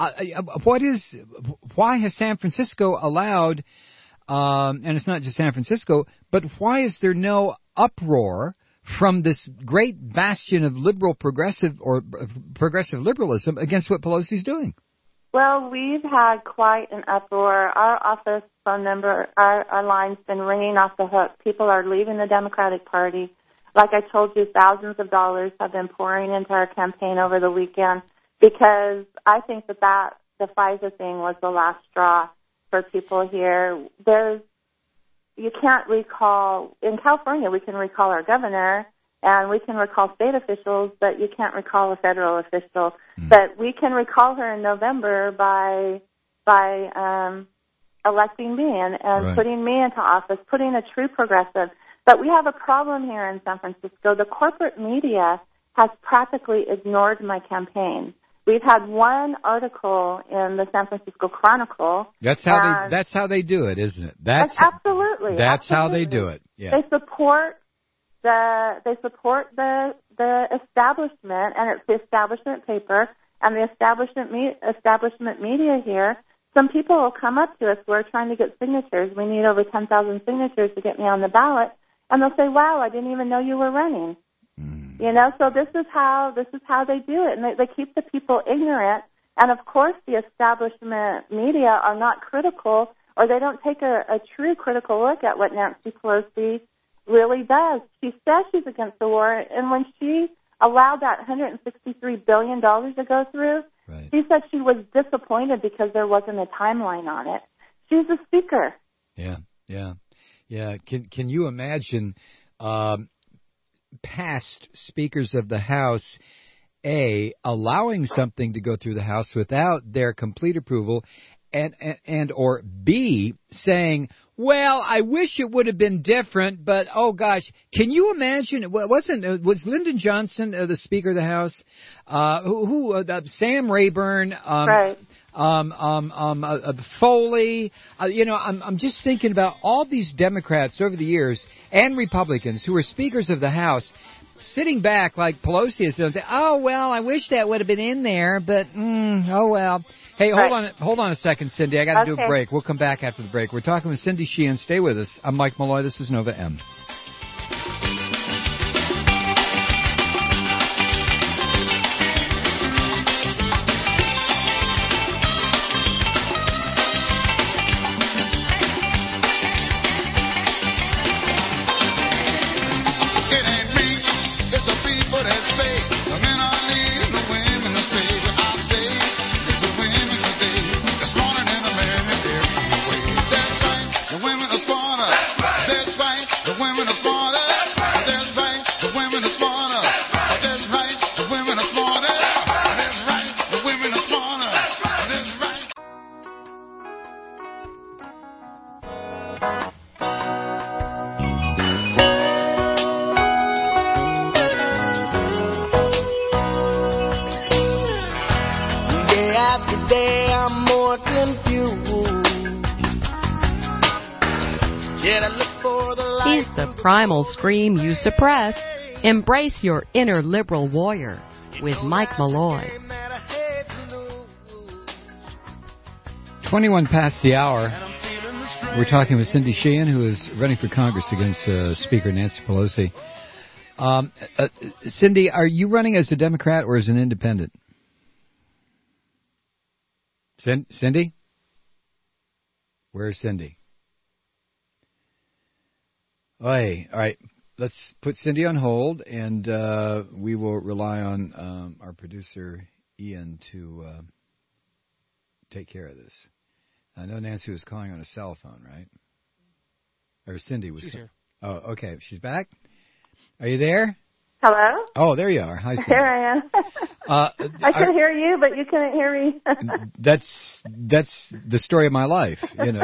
Why has San Francisco allowed, and it's not just San Francisco, but why is there no uproar from this great bastion of liberal progressive liberalism against what Pelosi's doing? Well, we've had quite an uproar. Our office phone number, our line's been ringing off the hook. People are leaving the Democratic Party. Like I told you, thousands of dollars have been pouring into our campaign over the weekend because I think that the FISA thing was the last straw for people here. You can't recall, in California we can recall our governor and we can recall state officials, but you can't recall a federal official. But we can recall her in November by electing me and right. Putting me into office, putting a true progressive. But we have a problem here in San Francisco. The corporate media has practically ignored my campaign. We've had one article in the San Francisco Chronicle. That's how they do it, isn't it? Absolutely. That's how they do it. Yeah. They support the establishment, and it's the establishment paper and the establishment media here. Some people will come up to us. We're trying to get signatures. We need over 10,000 signatures to get me on the ballot, and they'll say, "Wow, I didn't even know you were running." So this is how they do it, and they keep the people ignorant. And of course, the establishment media are not critical, or they don't take a true critical look at what Nancy Pelosi really does. She says she's against the war, and when she allowed that $163 billion to go through, right. She said she was disappointed because there wasn't a timeline on it. She's a speaker. Yeah. Can you imagine past speakers of the House, A, allowing something to go through the House without their complete approval, and or B, saying, well, I wish it would have been different, but oh gosh, can you imagine? Was Lyndon Johnson the Speaker of the House? Sam Rayburn, right? Foley. I'm just thinking about all these Democrats over the years and Republicans who were speakers of the House, sitting back like Pelosi has done, and say, "Oh well, I wish that would have been in there, but oh well." Hey, hold on a second, Cindy. I got to do a break. We'll come back after the break. We're talking with Cindy Sheehan. Stay with us. I'm Mike Malloy. This is Nova M. Primal scream you suppress. Embrace your inner liberal warrior with Mike Malloy. 21 past the hour. We're talking with Cindy Sheehan, who is running for Congress against Speaker Nancy Pelosi. Cindy, are you running as a Democrat or as an independent? Cindy? Where's Cindy? All right, let's put Cindy on hold, and we will rely on our producer, Ian, to take care of this. I know Nancy was calling on a cell phone, right? Or Cindy was. She's here. Oh, okay. She's back? Are you there? Hello? Oh, there you are. Hi, Cindy. Here I am. I could hear you, but you couldn't hear me. That's the story of my life,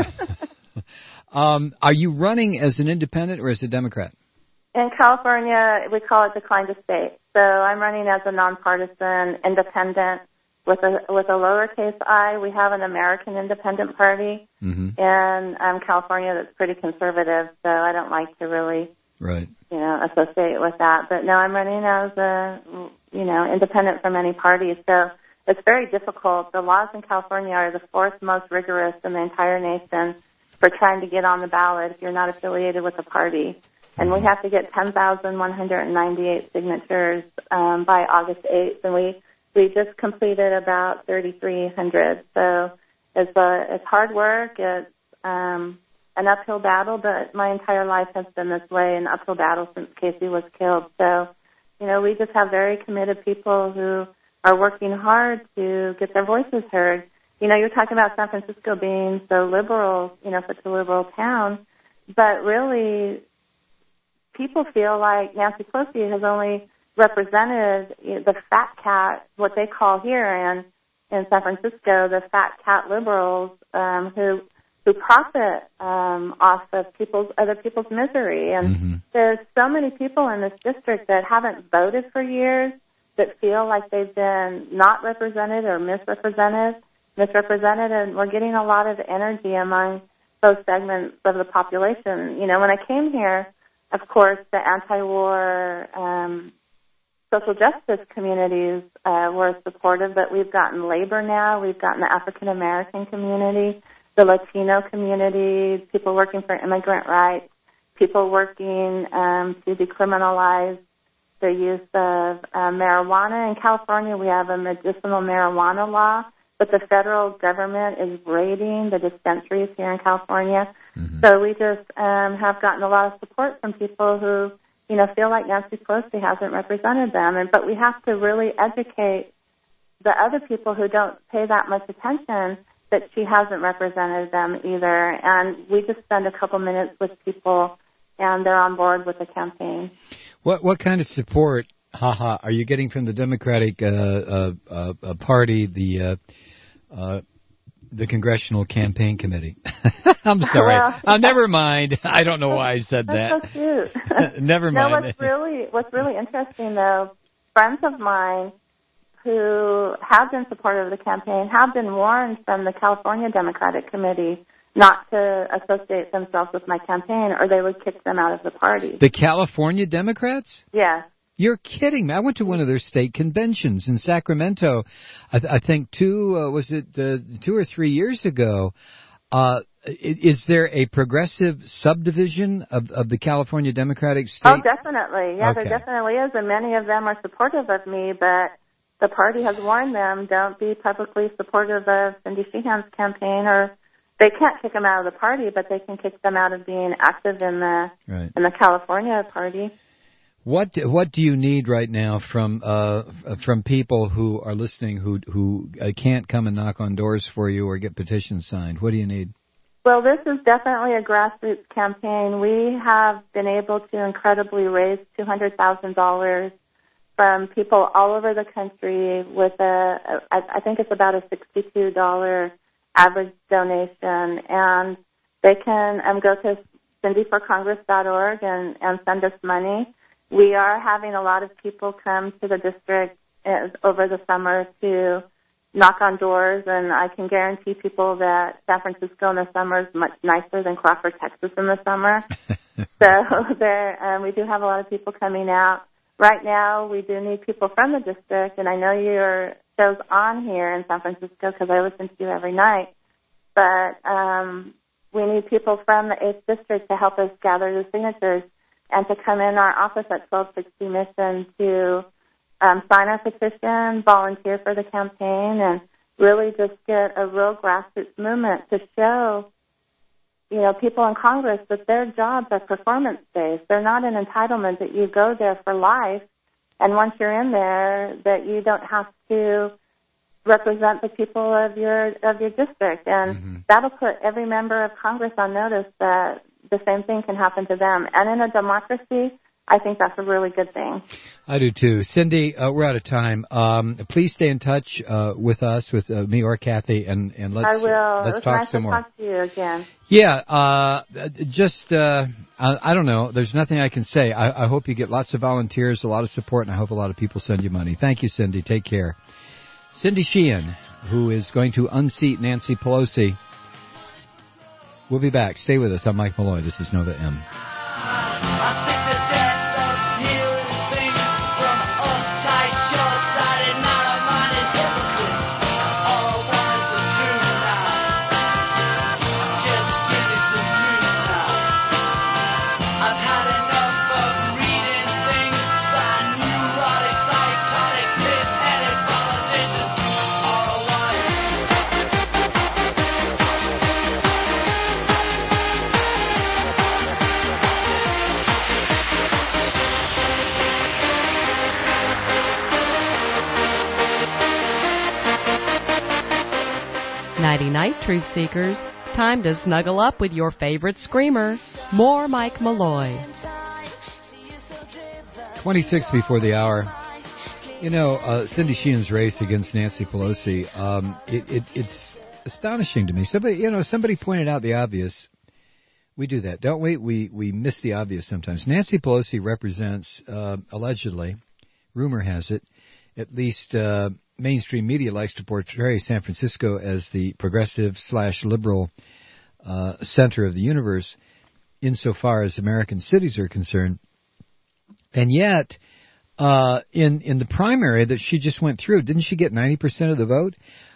Are you running as an independent or as a Democrat? In California, we call it decline to state. So I'm running as a nonpartisan independent with a lowercase I. We have an American Independent Party in California that's pretty conservative, so I don't like to really Right. Associate with that. But no, I'm running as a, independent from any party. So it's very difficult. The laws in California are the fourth most rigorous in the entire nation for trying to get on the ballot if you're not affiliated with a party. And we have to get 10,198 signatures by August 8th, and we just completed about 3,300. So it's hard work. It's an uphill battle, but my entire life has been this way, an uphill battle since Casey was killed. So, we just have very committed people who are working hard to get their voices heard. You're talking about San Francisco being so liberal, such a liberal town, but really people feel like Nancy Pelosi has only represented the fat cat, what they call here in San Francisco, the fat cat liberals who profit off of other people's misery. And there's so many people in this district that haven't voted for years that feel like they've been not represented or misrepresented, and we're getting a lot of energy among those segments of the population. When I came here, of course, the anti-war social justice communities were supportive, but we've gotten labor now, we've gotten the African-American community, the Latino community, people working for immigrant rights, people working to decriminalize the use of marijuana. In California, we have a medicinal marijuana law, but the federal government is raiding the dispensaries here in California. So we just have gotten a lot of support from people who, feel like Nancy Pelosi hasn't represented them. But we have to really educate the other people who don't pay that much attention that she hasn't represented them either. And we just spend a couple minutes with people, and they're on board with the campaign. What kind of support, are you getting from the Democratic Party, the Congressional Campaign Committee? I'm sorry. Well, never mind. I don't know why I said that. That's so cute. Never mind. No, what's really interesting, though, friends of mine who have been supportive of the campaign have been warned from the California Democratic Committee not to associate themselves with my campaign, or they would kick them out of the party. The California Democrats? Yeah. You're kidding me. I went to one of their state conventions in Sacramento, I think 2 or 3 years ago. Is there a progressive subdivision of the California Democratic state? Oh, definitely. Yeah, Okay. There definitely is, and many of them are supportive of me, but the party has warned them, don't be publicly supportive of Cindy Sheehan's campaign, or they can't kick them out of the party, but they can kick them out of being active in the California party. What do you need right now from people who are listening who can't come and knock on doors for you or get petitions signed? What do you need? Well, this is definitely a grassroots campaign. We have been able to incredibly raise $200,000 from people all over the country with I think it's about a $62 average donation, and they can go to cindyforcongress.org and send us money. We are having a lot of people come to the district over the summer to knock on doors, and I can guarantee people that San Francisco in the summer is much nicer than Crawford, Texas in the summer. So we do have a lot of people coming out. Right now, we do need people from the district, and I know your show's on here in San Francisco because I listen to you every night, but we need people from the 8th District to help us gather the signatures and to come in our office at 1260 Mission to sign our petition, volunteer for the campaign, and really just get a real grassroots movement to show, people in Congress that their jobs are performance-based. They're not an entitlement that you go there for life, and once you're in there, that you don't have to represent the people of your district. And that'll put every member of Congress on notice that the same thing can happen to them. And in a democracy, I think that's a really good thing. I do too. Cindy, we're out of time. Please stay in touch with us, with me or Kathy, and let's I will. Let's talk some more. It was nice to talk to you again. Yeah, I don't know. There's nothing I can say. I hope you get lots of volunteers, a lot of support, and I hope a lot of people send you money. Thank you, Cindy. Take care. Cindy Sheehan, who is going to unseat Nancy Pelosi. We'll be back. Stay with us. I'm Mike Malloy. This is Nova M. Night, Truth Seekers. Time to snuggle up with your favorite screamer. More Mike Malloy. 26 before the hour. You know, Cindy Sheehan's race against Nancy Pelosi, it's astonishing to me. Somebody pointed out the obvious. We do that, don't we? We miss the obvious sometimes. Nancy Pelosi represents, allegedly, rumor has it, at least mainstream media likes to portray San Francisco as the progressive/liberal center of the universe insofar as American cities are concerned. And yet, in the primary that she just went through, didn't she get 90% of the vote?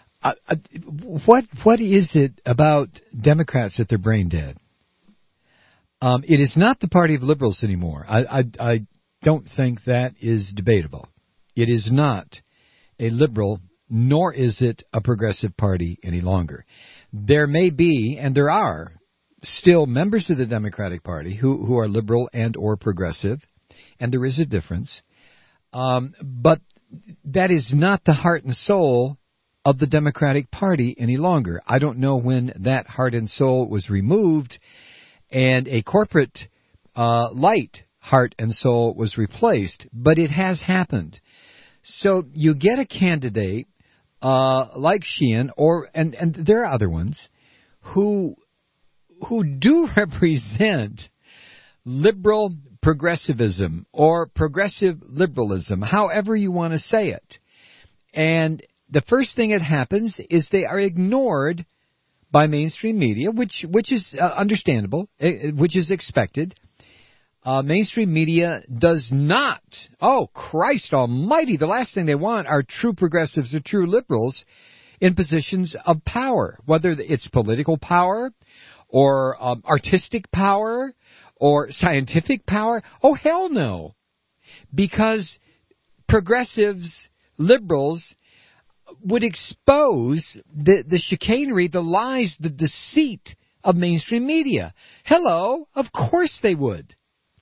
What is it about Democrats that they're brain dead? It is not the party of liberals anymore. I don't think that is debatable. It is not a liberal, nor is it a progressive party any longer. There may be, and there are, still members of the Democratic Party who are liberal and or progressive, and there is a difference. But that is not the heart and soul of the Democratic Party any longer. I don't know when that heart and soul was removed and a corporate light heart and soul was replaced, but it has happened. So you get a candidate like Sheehan, and there are other ones who do represent liberal progressivism or progressive liberalism, however you want to say it. And the first thing that happens is they are ignored by mainstream media, which is understandable, which is expected. Mainstream media does not, oh, Christ almighty, the last thing they want are true progressives or true liberals in positions of power, whether it's political power or artistic power or scientific power. Oh, hell no. Because progressives, liberals, would expose the chicanery, the lies, the deceit of mainstream media. Hello, of course they would.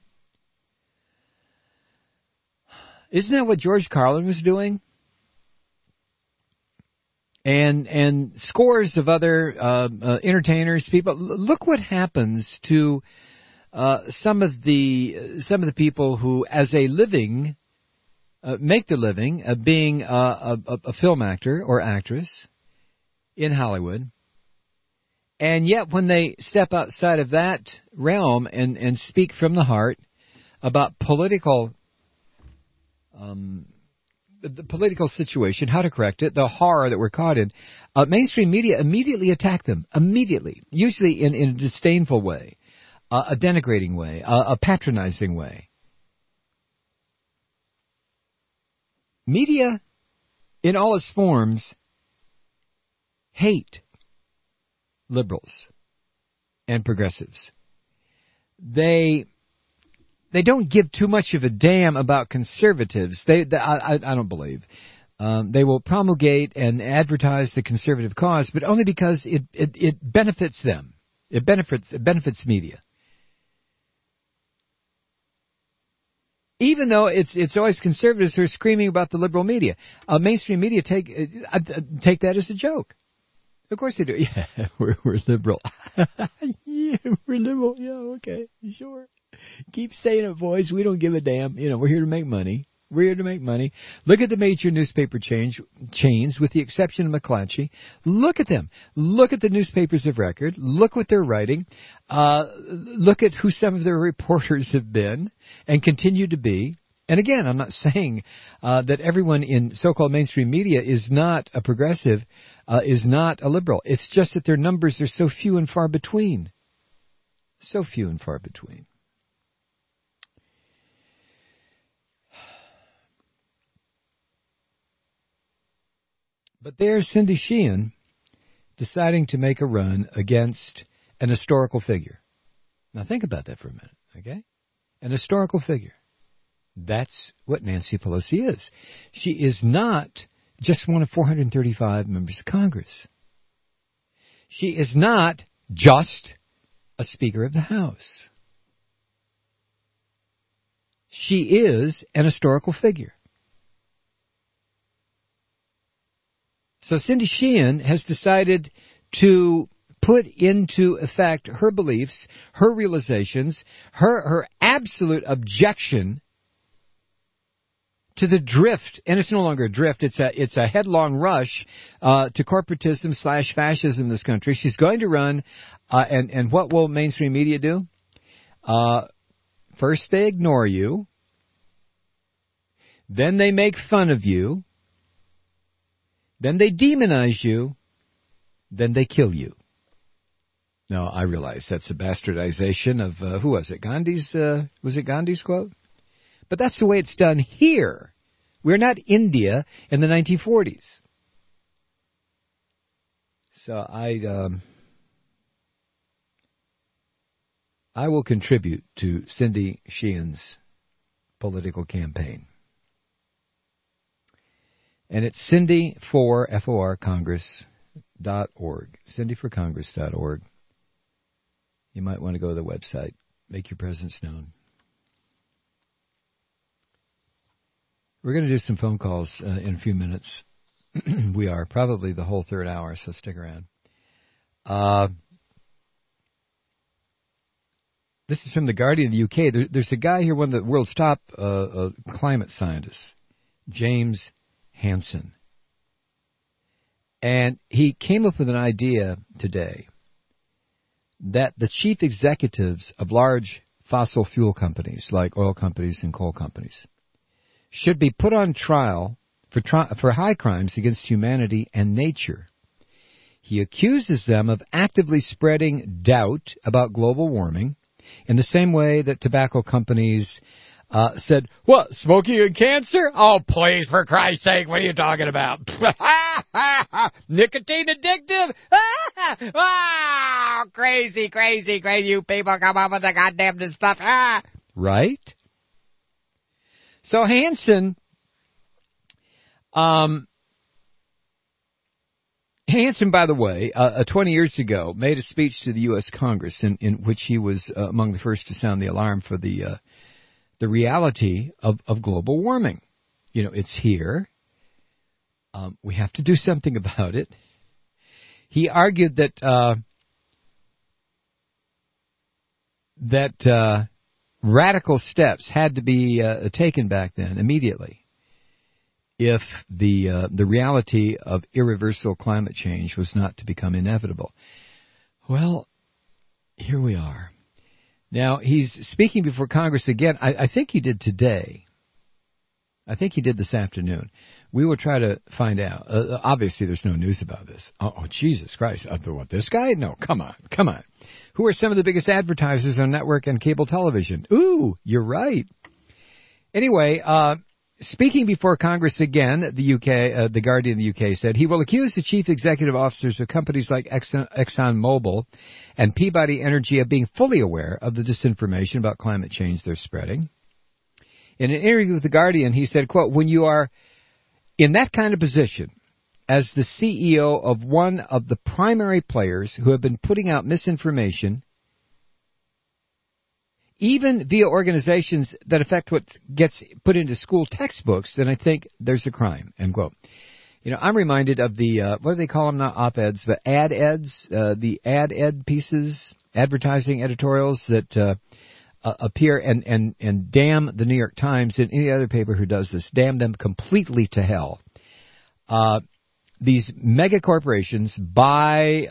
Isn't that what George Carlin was doing? And scores of other entertainers, people. Look what happens to some of the people who, as a living, make the living of being a film actor or actress in Hollywood. And yet when they step outside of that realm and speak from the heart about political the political situation, how to correct it, the horror that we're caught in, mainstream media immediately attack them, immediately, usually in a disdainful way, a denigrating way, a patronizing way. Media, in all its forms, hate liberals and progressives. They don't give too much of a damn about conservatives. I don't believe. They will promulgate and advertise the conservative cause, but only because it benefits them. It benefits media. Even though it's always conservatives who are screaming about the liberal media. Mainstream media take that as a joke. Of course they do. Yeah, we're liberal. Yeah, we're liberal. Yeah, okay, sure. Keep saying it, boys. We don't give a damn. We're here to make money. We're here to make money. Look at the major newspaper chains, with the exception of McClatchy. Look at them. Look at the newspapers of record. Look what they're writing. Look at who some of their reporters have been and continue to be. And again, I'm not saying that everyone in so-called mainstream media is not a progressive, is not a liberal. It's just that their numbers are so few and far between. So few and far between. But there's Cindy Sheehan deciding to make a run against an historical figure. Now think about that for a minute, okay? An historical figure. That's what Nancy Pelosi is. She is not just one of 435 members of Congress. She is not just a Speaker of the House. She is an historical figure. So Cindy Sheehan has decided to put into effect her beliefs, her realizations, her absolute objection to the drift, and it's no longer a drift, it's a headlong rush to corporatism / fascism in this country. She's going to run, and what will mainstream media do? First they ignore you, then they make fun of you, then they demonize you, then they kill you. Now, I realize that's a bastardization of, who was it? Was it Gandhi's quote? But that's the way it's done here. We're not India in the 1940s. So I will contribute to Cindy Sheehan's political campaign. And it's cindyforcongress.org. cindyforcongress.org. You might want to go to the website. Make your presence known. We're going to do some phone calls in a few minutes. We are probably the whole third hour, so stick around. This is from The Guardian of the UK. There's a guy here, one of the world's top climate scientists, James Hansen. And he came up with an idea today that the chief executives of large fossil fuel companies, like oil companies and coal companies, should be put on trial for high crimes against humanity and nature. He accuses them of actively spreading doubt about global warming in the same way that tobacco companies said, what, smoking and cancer? Oh, please, for Christ's sake, what are you talking about? Nicotine addictive? Oh, crazy, you people come up with the goddamn this stuff. Right? So Hansen, by the way, 20 years ago, made a speech to the U.S. Congress in which he was among the first to sound the alarm for the reality of global warming. You know, it's here. We have to do something about it. He argued that radical steps had to be taken back then immediately if the reality of irreversible climate change was not to become inevitable. Well, here we are. Now, he's speaking before Congress again. I think he did today. I think he did this afternoon. We will try to find out. Obviously, there's no news about this. Oh, Jesus Christ. What, this guy? No, come on. Who are some of the biggest advertisers on network and cable television? Ooh, you're right. Anyway, speaking before Congress again, the UK, the Guardian of the UK said, he will accuse the chief executive officers of companies like ExxonMobil and Peabody Energy of being fully aware of the disinformation about climate change they're spreading. In an interview with the Guardian, he said, quote, when you are in that kind of position as the CEO of one of the primary players who have been putting out misinformation, even via organizations that affect what gets put into school textbooks, then I think there's a crime, end quote. You know, I'm reminded of the, what do they call them, not op-eds, but ad-eds, the ad-ed pieces, advertising editorials that appear and damn the New York Times and any other paper who does this, damn them completely to hell. These mega corporations buy,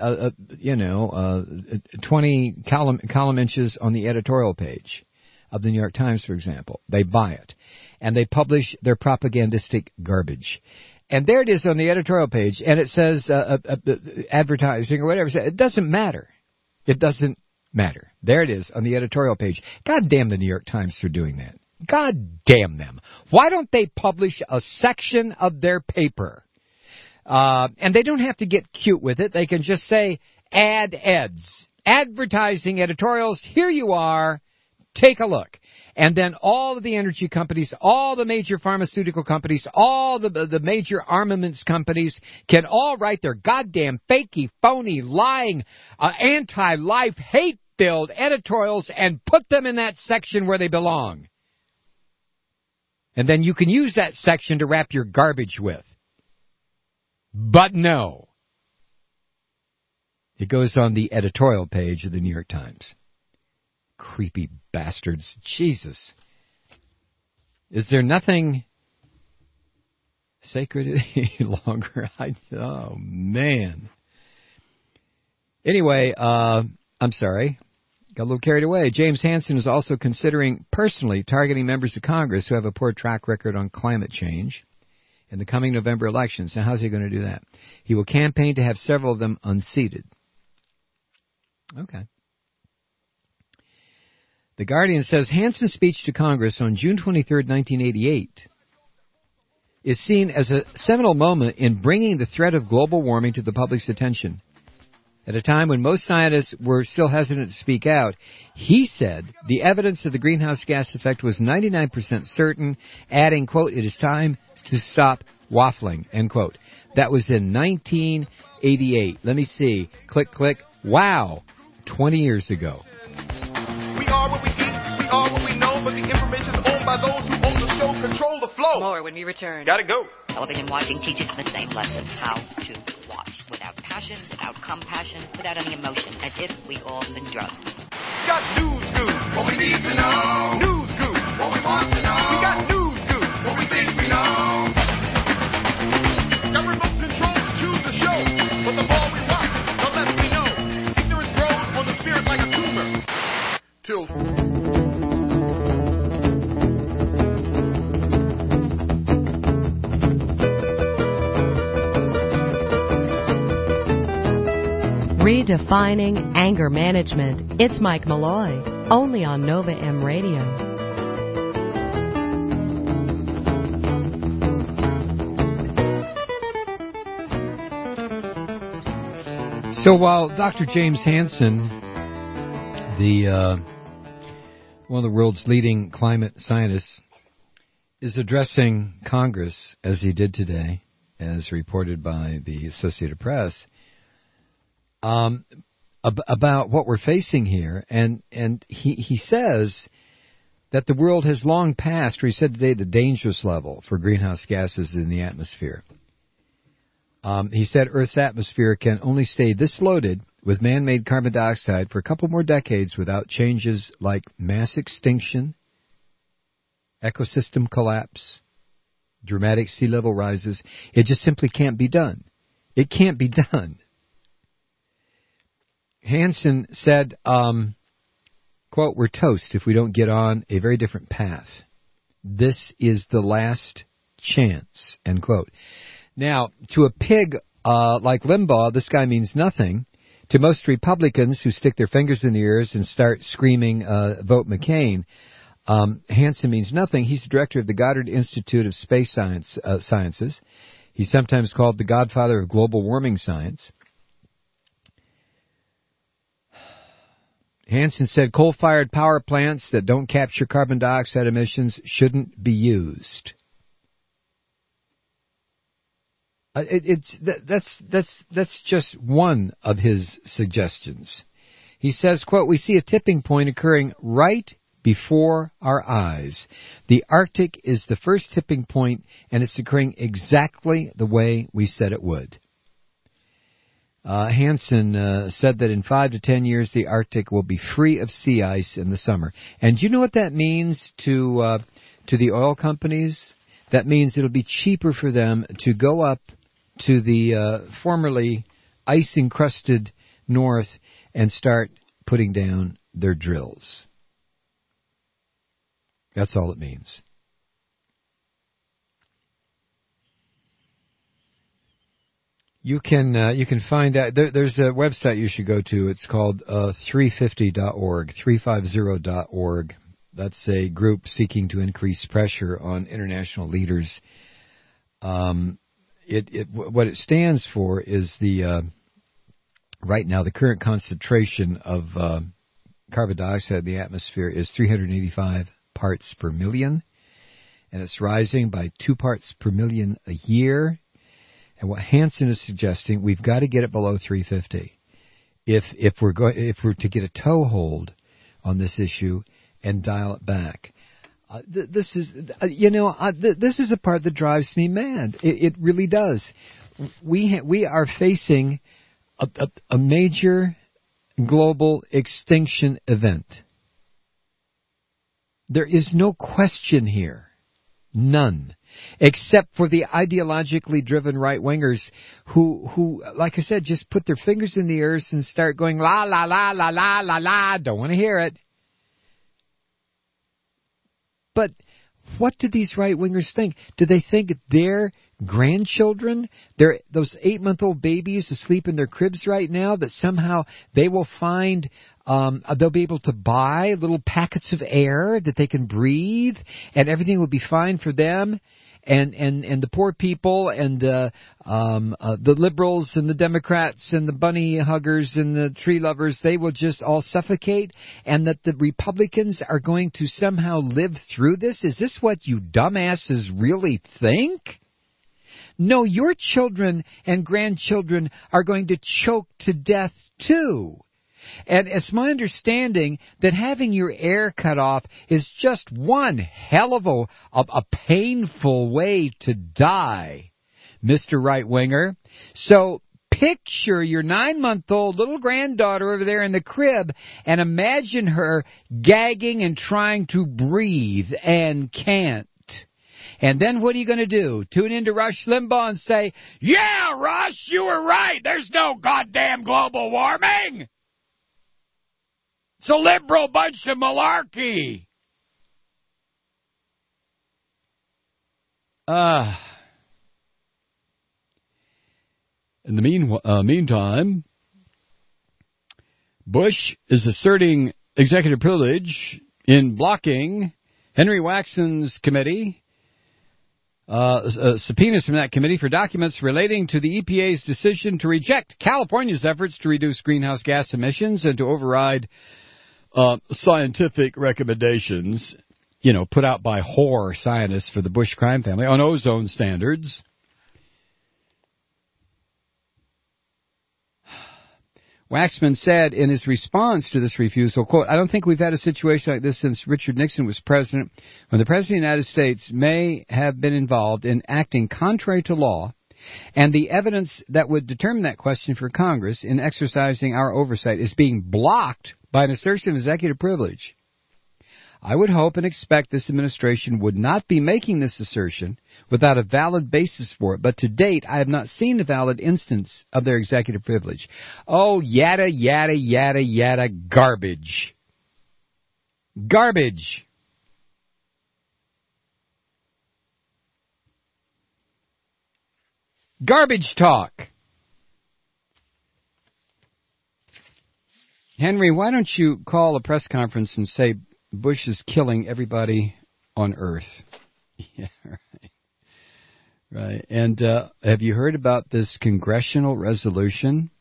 20 column inches on the editorial page of the New York Times, for example. They buy it, and they publish their propagandistic garbage. And there it is on the editorial page, and it says advertising or whatever. It doesn't matter. It doesn't matter. There it is on the editorial page. God damn the New York Times for doing that. God damn them. Why don't they publish a section of their paper And they don't have to get cute with it. They can just say, ad eds. Advertising editorials, here you are. Take a look. And then all of the energy companies, all the major pharmaceutical companies, all the major armaments companies can all write their goddamn fakey, phony, lying, anti-life, hate-filled editorials and put them in that section where they belong. And then you can use that section to wrap your garbage with. But no. It goes on the editorial page of the New York Times. Creepy bastards. Jesus. Is there nothing sacred any longer? Oh, man. Anyway, I'm sorry. Got a little carried away. James Hansen is also considering personally targeting members of Congress who have a poor track record on climate change in the coming November elections. Now, how's he going to do that? He will campaign to have several of them unseated. Okay. The Guardian says Hansen's speech to Congress on June 23, 1988 is seen as a seminal moment in bringing the threat of global warming to the public's attention. At a time when most scientists were still hesitant to speak out, he said the evidence of the greenhouse gas effect was 99% certain, adding, quote, "It is time to stop waffling," end quote. That was in 1988. Let me see. Click, click. Wow. 20 years ago. We are what we eat, we are what we know, but the information is owned by those who own the show, control the flow. More when we return. Gotta go. Television watching teaches the same lesson, how to watch. Without passion, without compassion, without any emotion, as if we all been drugged. Got news scoop, what we need to know. News scoop, what we want to know. We got news scoop, what we think we know. Got remote control to choose the show, but the more we watch, the less we know. Ignorance grows on the spirit like a tumor. Till Redefining anger management. It's Mike Malloy, only on Nova M Radio. So while Dr. James Hansen, one of the world's leading climate scientists, is addressing Congress, as he did today, as reported by the Associated Press, about what we're facing here, and he says that the world has long passed, or he said today, the dangerous level for greenhouse gases in the atmosphere. He said Earth's atmosphere can only stay this loaded with man-made carbon dioxide for a couple more decades without changes like mass extinction, ecosystem collapse, dramatic sea level rises. It just simply can't be done. It can't be done. Hansen said, quote, "We're toast if we don't get on a very different path. This is the last chance," end quote. Now, to a pig like Limbaugh, this guy means nothing. To most Republicans who stick their fingers in their ears and start screaming, vote McCain, Hansen means nothing. He's the director of the Goddard Institute of Space Sciences. He's sometimes called the godfather of global warming science. Hansen said coal-fired power plants that don't capture carbon dioxide emissions shouldn't be used. That's just one of his suggestions. He says, quote, "We see a tipping point occurring right before our eyes. The Arctic is the first tipping point, and it's occurring exactly the way we said it would." Hansen said that in 5 to 10 years, the Arctic will be free of sea ice in the summer. And do you know what that means to the oil companies? That means it'll be cheaper for them to go up to the formerly ice-encrusted north and start putting down their drills. That's all it means. You can find out. There's a website you should go to. It's called 350.org, 350.org. That's a group seeking to increase pressure on international leaders. what it stands for is right now the current concentration of carbon dioxide in the atmosphere is 385 parts per million, and it's rising by 2 parts per million a year. And what Hansen is suggesting, we've got to get it below 350 if we're to get a toehold on this issue and dial it back. This is the part that drives me mad. It really does. We are facing a major global extinction event. There is no question here. None. Except for the ideologically driven right-wingers who, like I said, just put their fingers in the ears and start going, la, la, la, la, la, la, la, don't want to hear it. But what do these right-wingers think? Do they think their grandchildren, those 8-month-old babies asleep in their cribs right now, that somehow they will find, they'll be able to buy little packets of air that they can breathe, and everything will be fine for them? And the poor people and the liberals and the Democrats and the bunny huggers and the tree lovers, they will just all suffocate, and that the Republicans are going to somehow live through this? Is this what you dumbasses really think? No, your children and grandchildren are going to choke to death too. And it's my understanding that having your air cut off is just one hell of a painful way to die, Mr. Right-Winger. So picture your 9-month-old little granddaughter over there in the crib and imagine her gagging and trying to breathe and can't. And then what are you going to do? Tune into Rush Limbaugh and say, yeah, Rush, you were right. There's no goddamn global warming. It's a liberal bunch of malarkey. In the meantime, Bush is asserting executive privilege in blocking Henry Waxman's committee, subpoenas from that committee for documents relating to the EPA's decision to reject California's efforts to reduce greenhouse gas emissions and to override scientific recommendations, put out by whore scientists for the Bush crime family on ozone standards. Waxman said in his response to this refusal, quote, I don't think we've had a situation like this since Richard Nixon was president, when the President of the United States may have been involved in acting contrary to law, and the evidence that would determine that question for Congress in exercising our oversight is being blocked by an assertion of executive privilege. I would hope and expect this administration would not be making this assertion without a valid basis for it, but to date I have not seen a valid instance of their executive privilege. Oh, yada, yada, yada, yada, garbage. Garbage. Garbage talk. Henry, why don't you call a press conference and say Bush is killing everybody on Earth? Yeah, right. Right. And have you heard about this congressional resolution?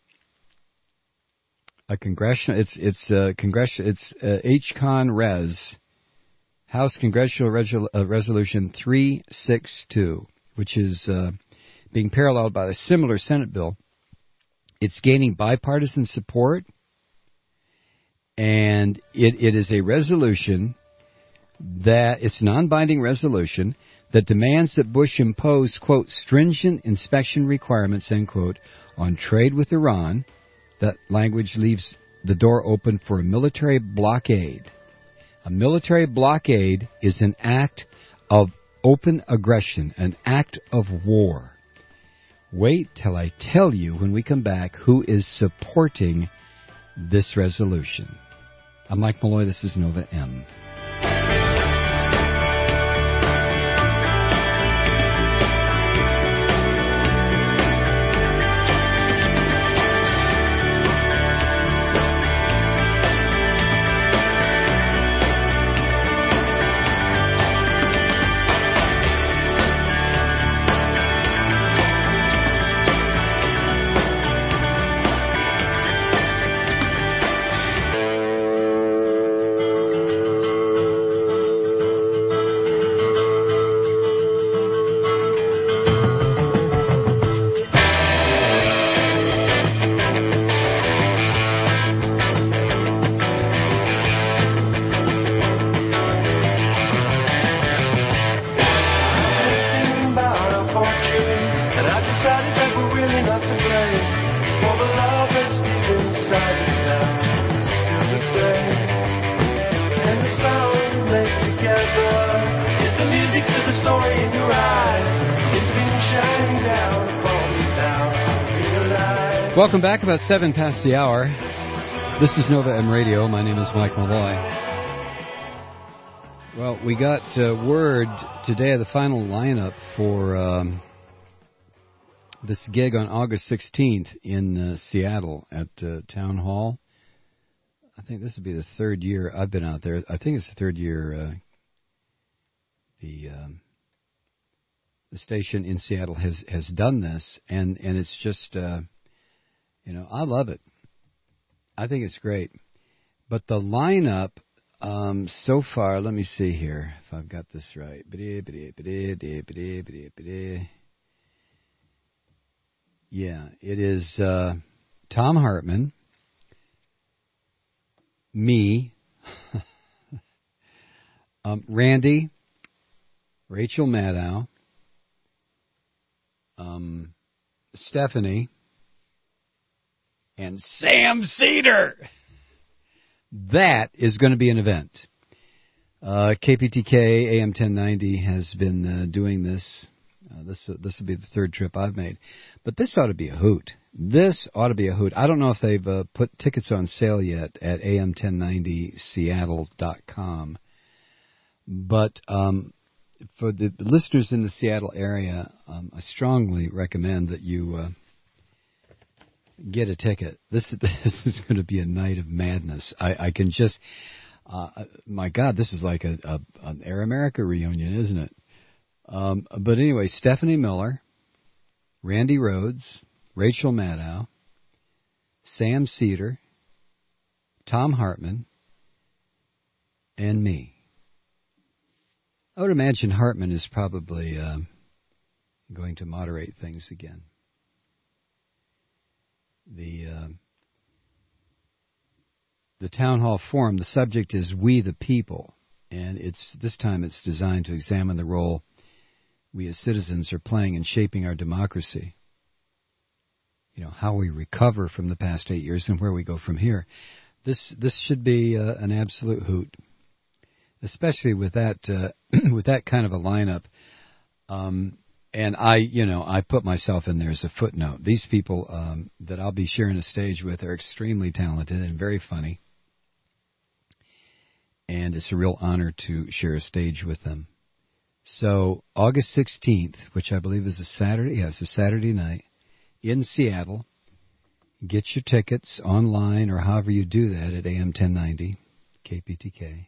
It's HCON Res, House Congressional Resolution 362, which is being paralleled by a similar Senate bill. It's gaining bipartisan support. And it is a resolution it's a non-binding resolution that demands that Bush impose, quote, stringent inspection requirements, end quote, on trade with Iran. That language leaves the door open for a military blockade. A military blockade is an act of open aggression, an act of war. Wait till I tell you when we come back who is supporting this resolution. I'm Mike Malloy. This is Nova M. music to the story in your eyes. It's been shining down upon me now. Realize. Welcome back, about 7 past the hour. This is Nova M Radio. My name is Mike Malloy. Well, we got word today of the final lineup for this gig on August 16th in Seattle at Town Hall. I think this will be the third year I've been out there. I think it's the third year the station in Seattle has done this, and it's just I love it. I think it's great. But the lineup so far, let me see here if I've got this right. Yeah, it is Tom Hartman, me, Randy, Rachel Maddow, Stephanie, and Sam Cedar. That is going to be an event. KPTK AM 1090 has been doing this. This will be the third trip I've made. But this ought to be a hoot. This ought to be a hoot. I don't know if they've put tickets on sale yet at am1090seattle.com. But for the listeners in the Seattle area, I strongly recommend that you get a ticket. This is going to be a night of madness. I can just, my God, this is like an Air America reunion, isn't it? But anyway, Stephanie Miller, Randy Rhodes, Rachel Maddow, Sam Cedar, Tom Hartman, and me. I would imagine Hartman is probably going to moderate things again. The Town Hall Forum, the subject is We the People, and this time it's designed to examine the role we as citizens are playing in shaping our democracy. How we recover from the past 8 years and where we go from here. This should be an absolute hoot, especially with that with that kind of a lineup. And I put myself in there as a footnote. These people that I'll be sharing a stage with are extremely talented and very funny. And it's a real honor to share a stage with them. So August 16th, which I believe is a Saturday, it's a Saturday night in Seattle. Get your tickets online or however you do that at AM 1090, KPTK.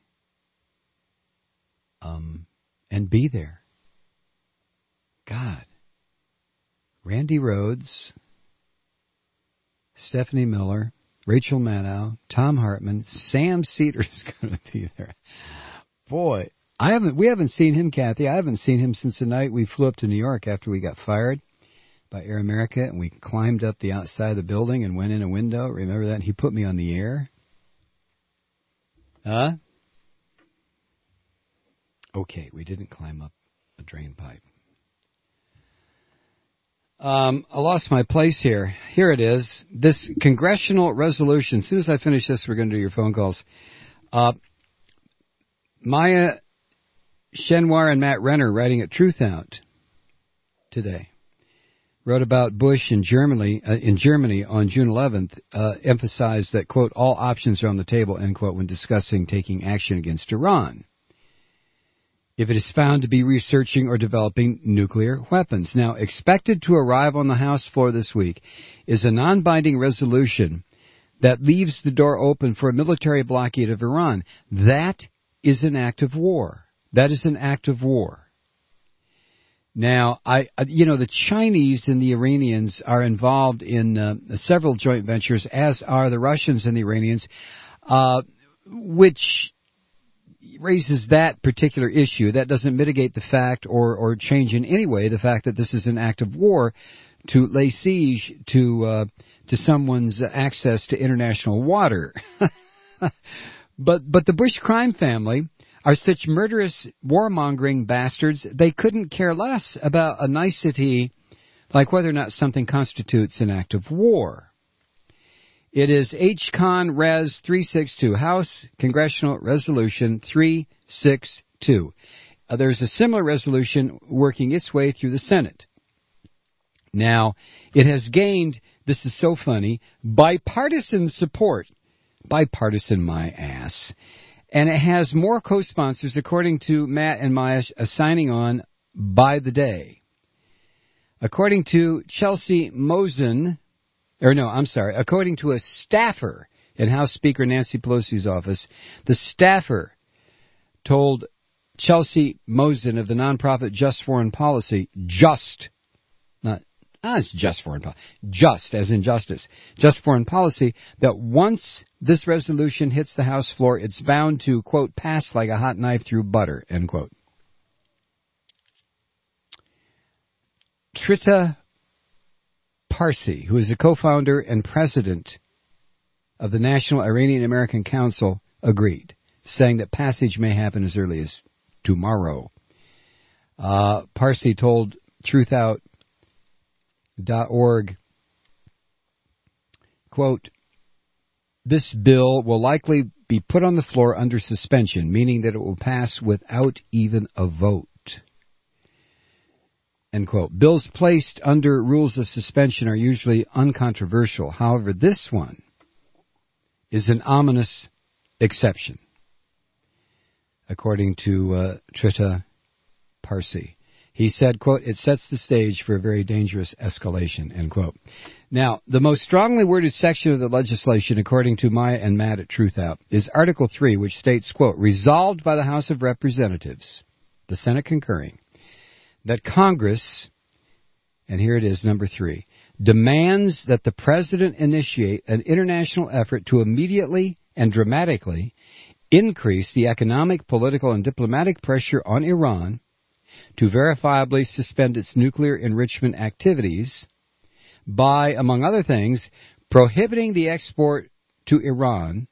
And be there. God. Randy Rhodes, Stephanie Miller, Rachel Maddow, Tom Hartman, Sam Cedar is going to be there. Boy, we haven't seen him, Kathy. I haven't seen him since the night we flew up to New York after we got fired by Air America, and we climbed up the outside of the building and went in a window. Remember that? And he put me on the air. Huh? Okay, we didn't climb up a drain pipe. I lost my place here. Here it is. This congressional resolution. As soon as I finish this, we're going to do your phone calls. Maya Shenwar and Matt Renner, writing at Truth Out today, wrote about Bush in Germany on June 11th, emphasized that, quote, all options are on the table, end quote, when discussing taking action against Iran if it is found to be researching or developing nuclear weapons. Now, expected to arrive on the House floor this week is a non-binding resolution that leaves the door open for a military blockade of Iran. That is an act of war. That is an act of war. Now, the Chinese and the Iranians are involved in several joint ventures, as are the Russians and the Iranians, which raises that particular issue. That doesn't mitigate the fact or change in any way the fact that this is an act of war to lay siege to someone's access to international water. But the Bush crime family are such murderous, warmongering bastards, they couldn't care less about a nicety like whether or not something constitutes an act of war. It is HCon Res 362, House Congressional Resolution 362. there's a similar resolution working its way through the Senate. Now, it has gained, this is so funny, bipartisan support. Bipartisan, my ass. And it has more co-sponsors, according to Matt and Maya, signing on by the day. According to Chelsea Mosen, according to a staffer in House Speaker Nancy Pelosi's office, the staffer told Chelsea Mosen of the nonprofit Just Foreign Policy, it's Just Foreign Policy, just as in justice, Just Foreign Policy, that once this resolution hits the House floor, it's bound to, quote, pass like a hot knife through butter, end quote. Trita Parsi, who is the co-founder and president of the National Iranian American Council, agreed, saying that passage may happen as early as tomorrow. Parsi told TruthOut.org, quote, this bill will likely be put on the floor under suspension, meaning that it will pass without even a vote. End quote. Bills placed under rules of suspension are usually uncontroversial. However, this one is an ominous exception, according to Trita Parsi. He said, quote, it sets the stage for a very dangerous escalation, end quote. Now, the most strongly worded section of the legislation, according to Maya and Matt at Truthout, is Article 3, which states, quote, resolved by the House of Representatives, the Senate concurring, that Congress, and here it is, number 3, demands that the President initiate an international effort to immediately and dramatically increase the economic, political, and diplomatic pressure on Iran to verifiably suspend its nuclear enrichment activities by, among other things, prohibiting the export to Iran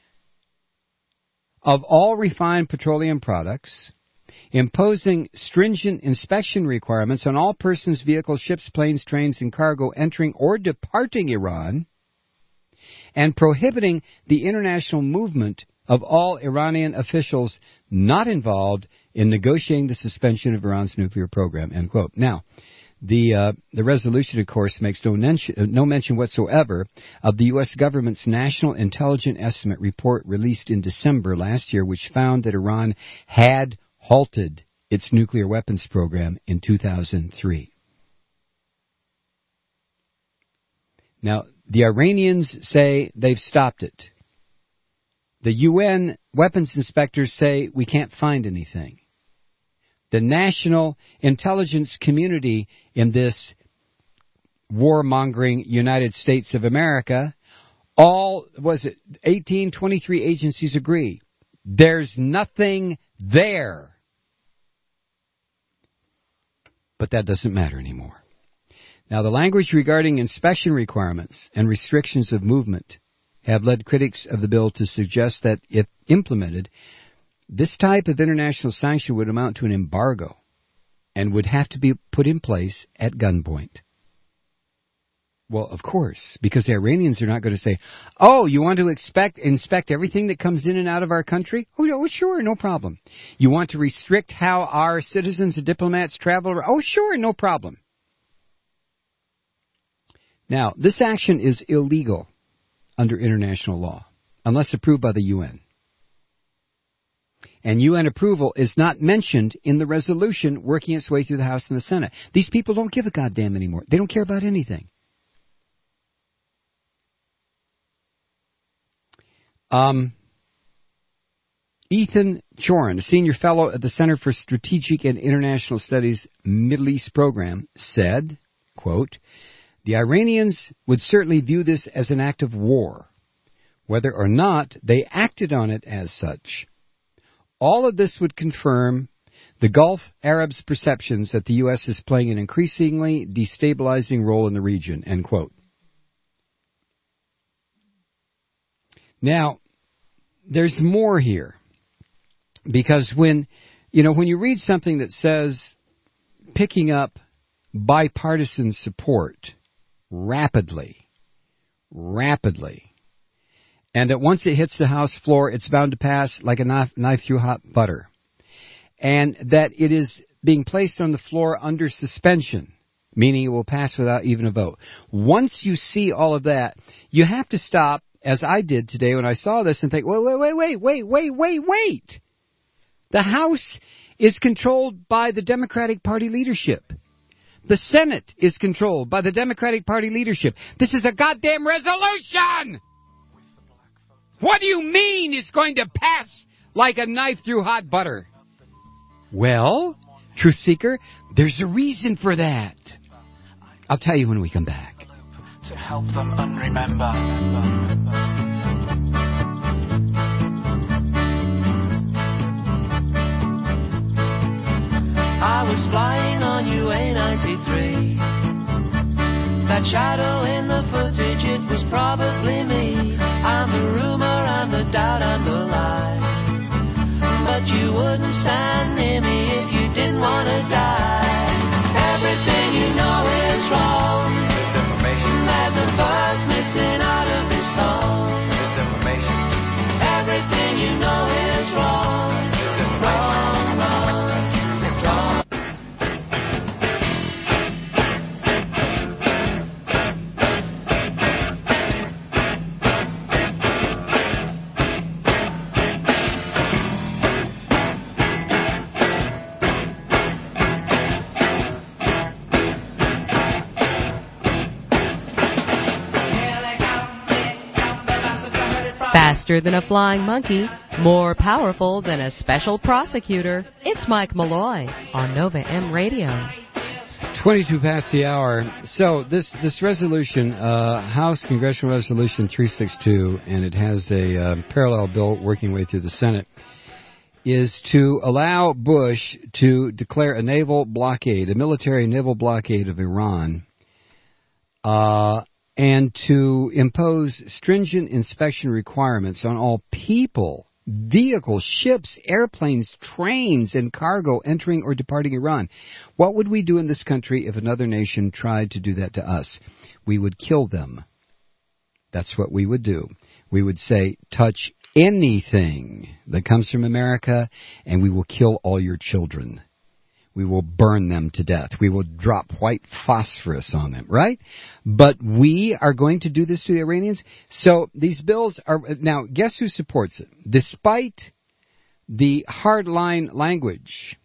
of all refined petroleum products, imposing stringent inspection requirements on all persons, vehicles, ships, planes, trains, and cargo entering or departing Iran, and prohibiting the international movement of all Iranian officials not involved in negotiating the suspension of Iran's nuclear program, end quote. Now, the resolution, of course, makes no mention whatsoever of the U.S. government's National Intelligence Estimate report released in December last year, which found that Iran had halted its nuclear weapons program in 2003. Now, the Iranians say they've stopped it. The UN weapons inspectors say we can't find anything. The national intelligence community in this warmongering United States of America, 23 agencies agree. There's nothing there. But that doesn't matter anymore. Now, the language regarding inspection requirements and restrictions of movement have led critics of the bill to suggest that if implemented, this type of international sanction would amount to an embargo and would have to be put in place at gunpoint. Well, of course, because the Iranians are not going to say, oh, you want to inspect everything that comes in and out of our country? Oh, sure, no problem. You want to restrict how our citizens and diplomats travel? Oh, sure, no problem. Now, this action is illegal under international law, unless approved by the UN. And UN approval is not mentioned in the resolution working its way through the House and the Senate. These people don't give a goddamn anymore. They don't care about anything. Ethan Chorin, a senior fellow at the Center for Strategic and International Studies Middle East Program, said, quote, the Iranians would certainly view this as an act of war, whether or not they acted on it as such. All of this would confirm the Gulf Arabs' perceptions that the U.S. is playing an increasingly destabilizing role in the region, end quote. Now, there's more here, because when you read something that says picking up bipartisan support rapidly, and that once it hits the House floor, it's bound to pass like a knife through hot butter, and that it is being placed on the floor under suspension, meaning it will pass without even a vote. Once you see all of that, you have to stop, as I did today when I saw this, and think, wait. The House is controlled by the Democratic Party leadership. The Senate is controlled by the Democratic Party leadership. This is a goddamn resolution! What do you mean it's going to pass like a knife through hot butter? Well, Truth Seeker, there's a reason for that. I'll tell you when we come back. To help them unremember. I was flying on UA-93. That shadow in the footage, it was probably me. I'm the rumor, I'm the doubt, I'm the lie. But you wouldn't stand near me if you didn't want to die. Everything you know is wrong. Misinformation. There's a verse missing out of this song. Misinformation. Everything you know is wrong. Misinformation. Faster than a flying monkey, more powerful than a special prosecutor. It's Mike Malloy on Nova M Radio. 22 past the hour. So this resolution, House Congressional Resolution 362, and it has a parallel bill working way through the Senate, is to allow Bush to declare a naval blockade, a military naval blockade of Iran, and to impose stringent inspection requirements on all people, vehicles, ships, airplanes, trains, and cargo entering or departing Iran. What would we do in this country if another nation tried to do that to us? We would kill them. That's what we would do. We would say, touch anything that comes from America, and we will kill all your children. We will burn them to death. We will drop white phosphorus on them, right? But we are going to do this to the Iranians. So these bills are... Now, guess who supports it? Despite the hardline language,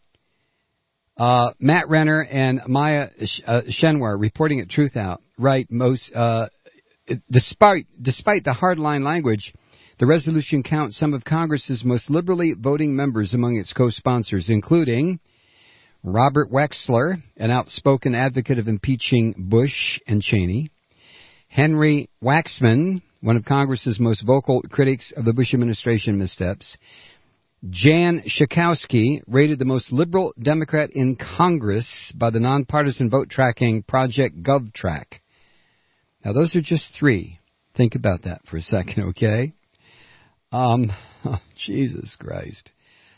Matt Renner and Maya Shenwar reporting at Truth Out, right? Despite the hardline language, the resolution counts some of Congress's most liberally voting members among its co-sponsors, including Robert Wexler, an outspoken advocate of impeaching Bush and Cheney; Henry Waxman, one of Congress's most vocal critics of the Bush administration missteps; Jan Schakowsky, rated the most liberal Democrat in Congress by the nonpartisan vote tracking project GovTrack. Now, those are just three. Think about that for a second, okay? Oh, Jesus Christ.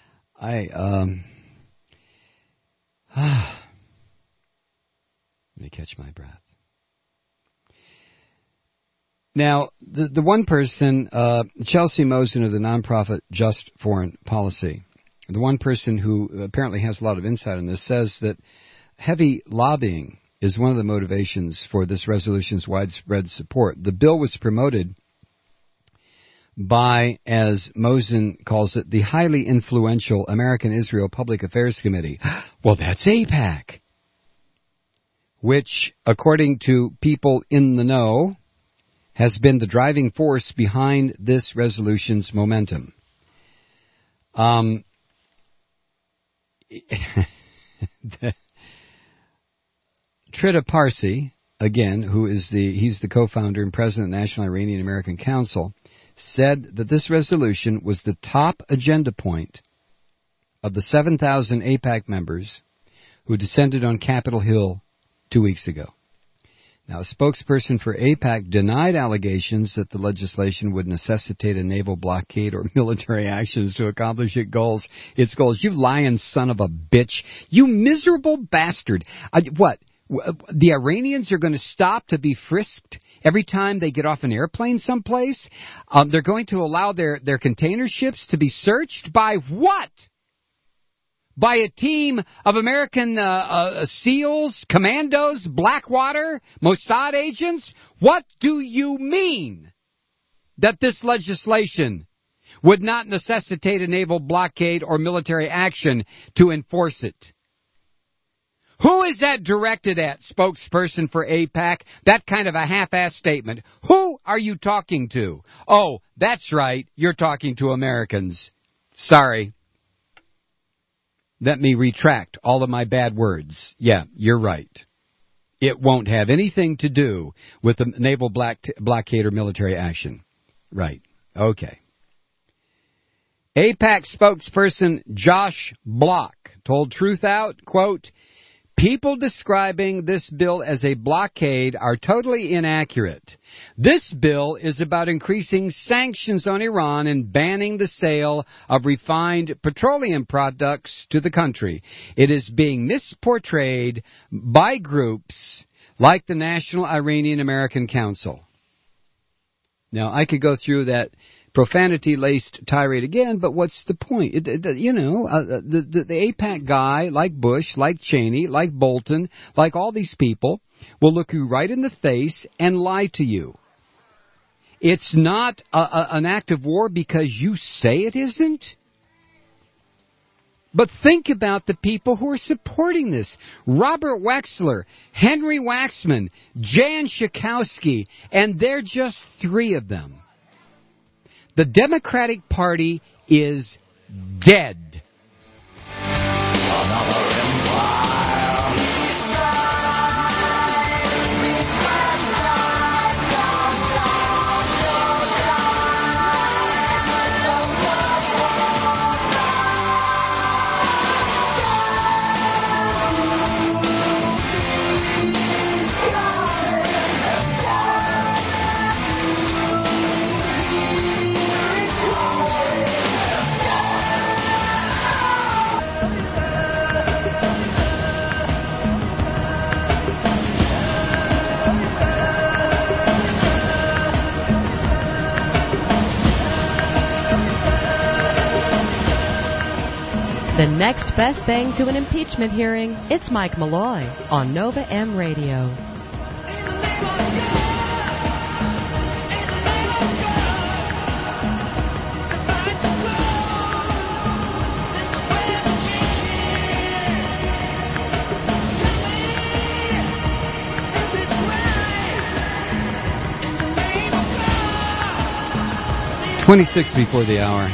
Let me catch my breath. Now, the one person, Chelsea Mosen of the nonprofit Just Foreign Policy, the one person who apparently has a lot of insight on this, says that heavy lobbying is one of the motivations for this resolution's widespread support. The bill was promoted by, as Mosen calls it, the highly influential American Israel Public Affairs Committee. Well, that's AIPAC, which, according to people in the know, has been the driving force behind this resolution's momentum. Trita Parsi, again, he's the co-founder and president of the National Iranian American Council, said that this resolution was the top agenda point of the 7,000 AIPAC members who descended on Capitol Hill 2 weeks ago. Now, a spokesperson for AIPAC denied allegations that the legislation would necessitate a naval blockade or military actions to accomplish its goals. You lying son of a bitch. You miserable bastard. What? The Iranians are going to stop to be frisked every time they get off an airplane someplace? They're going to allow their container ships to be searched by what? by a team of American SEALs, commandos, Blackwater, Mossad agents? What do you mean that this legislation would not necessitate a naval blockade or military action to enforce it? Who is that directed at, spokesperson for AIPAC? That kind of a half-assed statement. Who are you talking to? Oh, that's right, you're talking to Americans. Sorry. Let me retract all of my bad words. Yeah, you're right. It won't have anything to do with the naval blockade or military action. Right. Okay. AIPAC spokesperson Josh Block told Truth Out, quote, "People describing this bill as a blockade are totally inaccurate. This bill is about increasing sanctions on Iran and banning the sale of refined petroleum products to the country. It is being misportrayed by groups like the National Iranian American Council." Now, I could go through that profanity-laced tirade again, but what's the point? The AIPAC guy, like Bush, like Cheney, like Bolton, like all these people, will look you right in the face and lie to you. It's not an act of war because you say it isn't. But think about the people who are supporting this. Robert Wexler, Henry Waxman, Jan Schakowsky, and they're just three of them. The Democratic Party is dead. The next best thing to an impeachment hearing, it's Mike Malloy on Nova M Radio. .26 before the hour.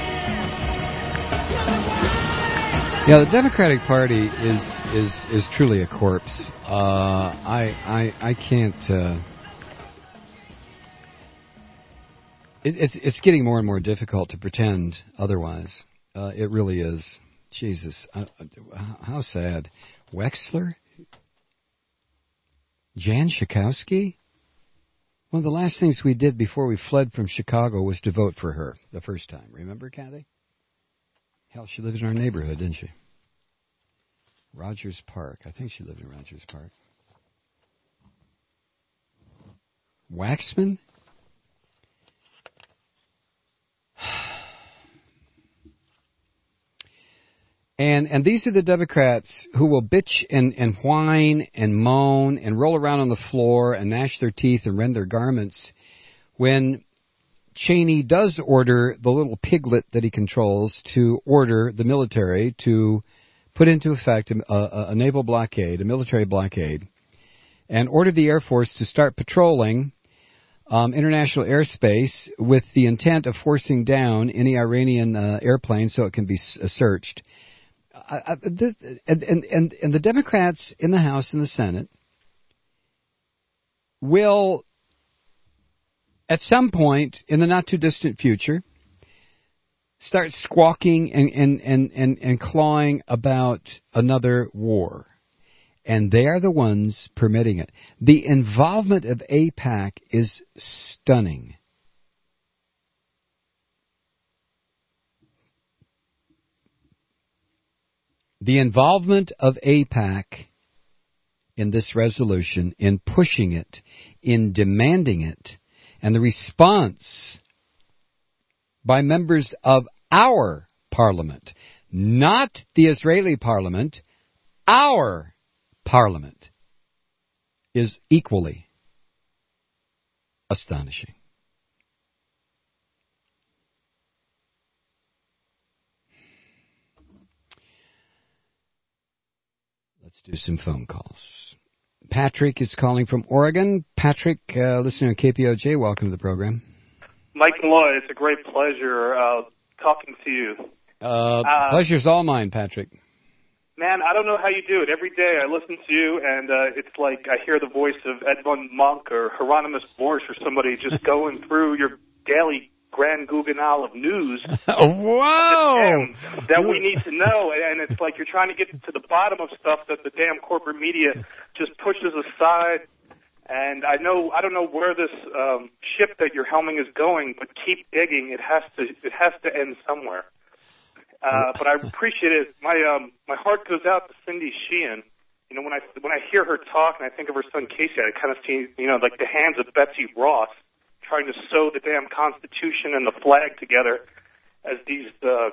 Yeah, the Democratic Party is truly a corpse. I can't. It's getting more and more difficult to pretend otherwise. It really is. Jesus, how sad. Wexler, Jan Schakowsky. One of the last things we did before we fled from Chicago was to vote for her the first time. Remember, Kathy? Hell, she lived in our neighborhood, didn't she? Rogers Park. I think she lived in Rogers Park. Waxman? And these are the Democrats who will bitch and whine and moan and roll around on the floor and gnash their teeth and rend their garments when Cheney does order the little piglet that he controls to order the military to put into effect a naval blockade, a military blockade, and order the Air Force to start patrolling international airspace with the intent of forcing down any Iranian airplane so it can be searched. And the Democrats in the House and the Senate will, at some point in the not-too-distant future, start squawking and clawing about another war. And they are the ones permitting it. The involvement of AIPAC is stunning. The involvement of AIPAC in this resolution, in pushing it, in demanding it, and the response by members of our parliament, not the Israeli parliament, our parliament is equally astonishing. Let's do some phone calls. Patrick is calling from Oregon. Patrick, listening on KPOJ, welcome to the program. Mike Malloy, it's a great pleasure talking to you. Pleasure's all mine, Patrick. Man, I don't know how you do it. Every day I listen to you, and it's like I hear the voice of Edmund Monk or Hieronymus Bosch or somebody just going through your daily Grand Guganal of news. Whoa! That we need to know, and it's like you're trying to get to the bottom of stuff that the damn corporate media just pushes aside. And I don't know where this ship that you're helming is going, but keep digging. It has to end somewhere. But I appreciate it. My heart goes out to Cindy Sheehan. You know, when I hear her talk and I think of her son Casey, I kind of see, you know, like the hands of Betsy Ross trying to sew the damn Constitution and the flag together as these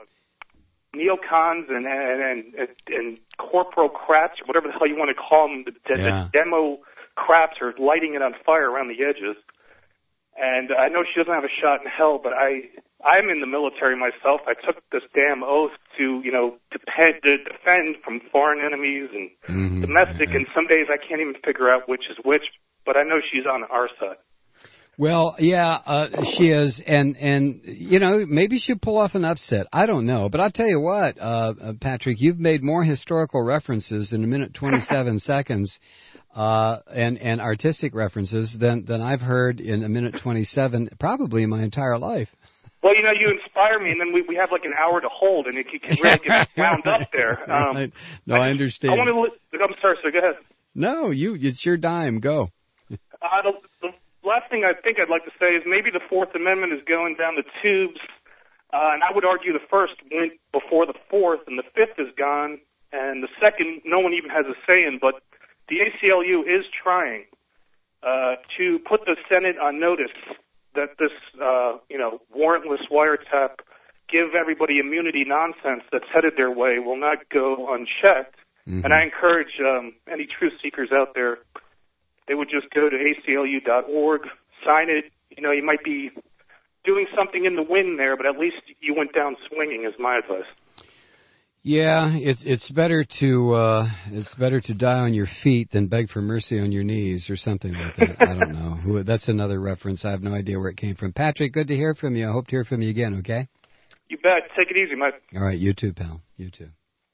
neocons and corporocrats, or whatever the hell you want to call them, the Democrats are lighting it on fire around the edges. And I know she doesn't have a shot in hell, but I'm in the military myself. I took this damn oath to defend from foreign enemies and domestic, and some days I can't even figure out which is which, but I know she's on our side. Well, yeah, she is, and you know, maybe she'll pull off an upset. I don't know, but I'll tell you what, Patrick, you've made more historical references in a minute 27 seconds, and artistic references than I've heard in a minute 27, probably in my entire life. Well, you know, you inspire me, and then we have like an hour to hold, and you can really get wound up there. I understand. I'm sorry, sir. Go ahead. No, it's your dime. Go. The last thing I think I'd like to say is maybe the Fourth Amendment is going down the tubes, and I would argue the first went before the Fourth, and the Fifth is gone, and the second no one even has a say in, but the ACLU is trying to put the Senate on notice that this, warrantless wiretap, give everybody immunity nonsense that's headed their way will not go unchecked. Mm-hmm. And I encourage any truth seekers out there, they would just go to aclu.org, sign it. You know, you might be doing something in the wind there, but at least you went down swinging, is my advice. Yeah, it's better to die on your feet than beg for mercy on your knees or something like that. I don't know. That's another reference. I have no idea where it came from. Patrick, good to hear from you. I hope to hear from you again, okay? You bet. Take it easy, Mike. All right, you too, pal. You too.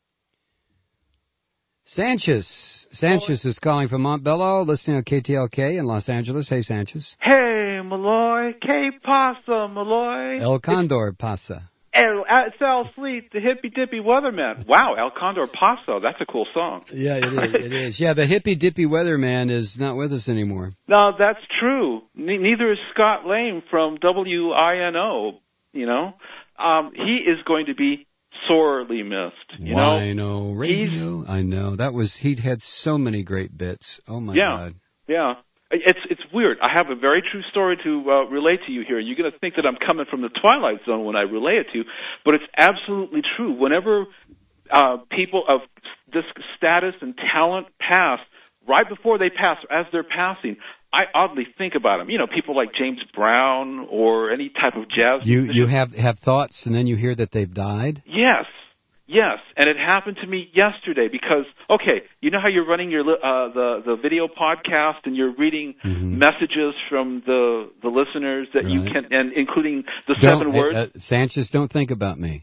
Sanchez is calling from Montbello, listening on KTLK in Los Angeles. Hey, Sanchez. Hey, Malloy. Que pasa, Malloy? El Condor pasa. Sal Sleet, the hippy dippy weatherman. Wow, El Condor Paso. That's a cool song. Yeah, it is. It is. Yeah, the hippy dippy weatherman is not with us anymore. No, that's true. Neither is Scott Lane from WINO. You know, he is going to be sorely missed. You know, WINO Radio. I know he'd had so many great bits. Oh my God. Yeah. It's weird. I have a very true story to relate to you here. You're going to think that I'm coming from the Twilight Zone when I relay it to you, but it's absolutely true. Whenever people of this status and talent pass, right before they pass, as they're passing, I oddly think about them. You know, people like James Brown or any type of jazz musician. You have thoughts, and then you hear that they've died? Yes, and it happened to me yesterday because, okay, you know how you're running your the video podcast and you're reading messages from the listeners that you can, and including the 7 words? Sanchez, don't think about me.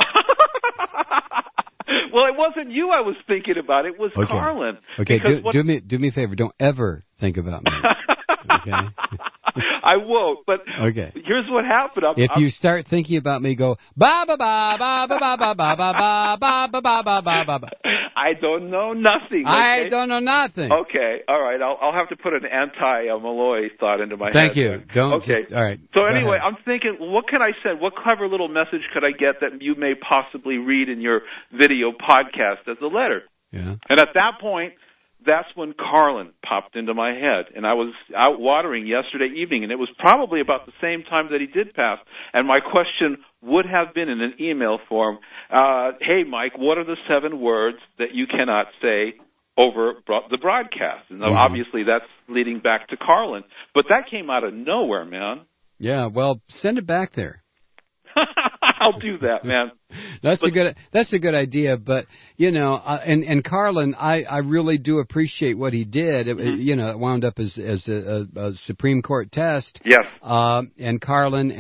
Well, it wasn't you I was thinking about. It was Carlin. Okay, do me a favor. Don't ever think about me. Okay. I won't, but here's what happened. If you start thinking about me, go ba ba ba ba ba ba ba ba ba ba ba ba ba ba ba ba. I don't know nothing. I don't know nothing. Okay, all right. I'll have to put an anti-Malloy thought into my head. Thank you. Don't. Okay. All right. So anyway, I'm thinking, what can I send? What clever little message could I get that you may possibly read in your video podcast as a letter? Yeah. And at that point, that's when Carlin popped into my head. And I was out watering yesterday evening, and it was probably about the same time that he did pass. And my question would have been in an email form, hey, Mike, what are the 7 words that you cannot say over the broadcast? And obviously that's leading back to Carlin. But that came out of nowhere, man. Yeah, well, send it back there. I'll do that, man. That's a good idea, but and Carlin, I really do appreciate what he did. It wound up as a Supreme Court test. Yes. And Carlin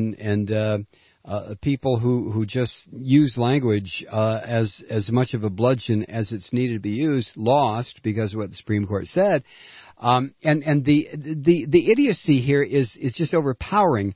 and people who just use language as much of a bludgeon as it's needed to be used lost because of what the Supreme Court said. And the idiocy here is just overpowering.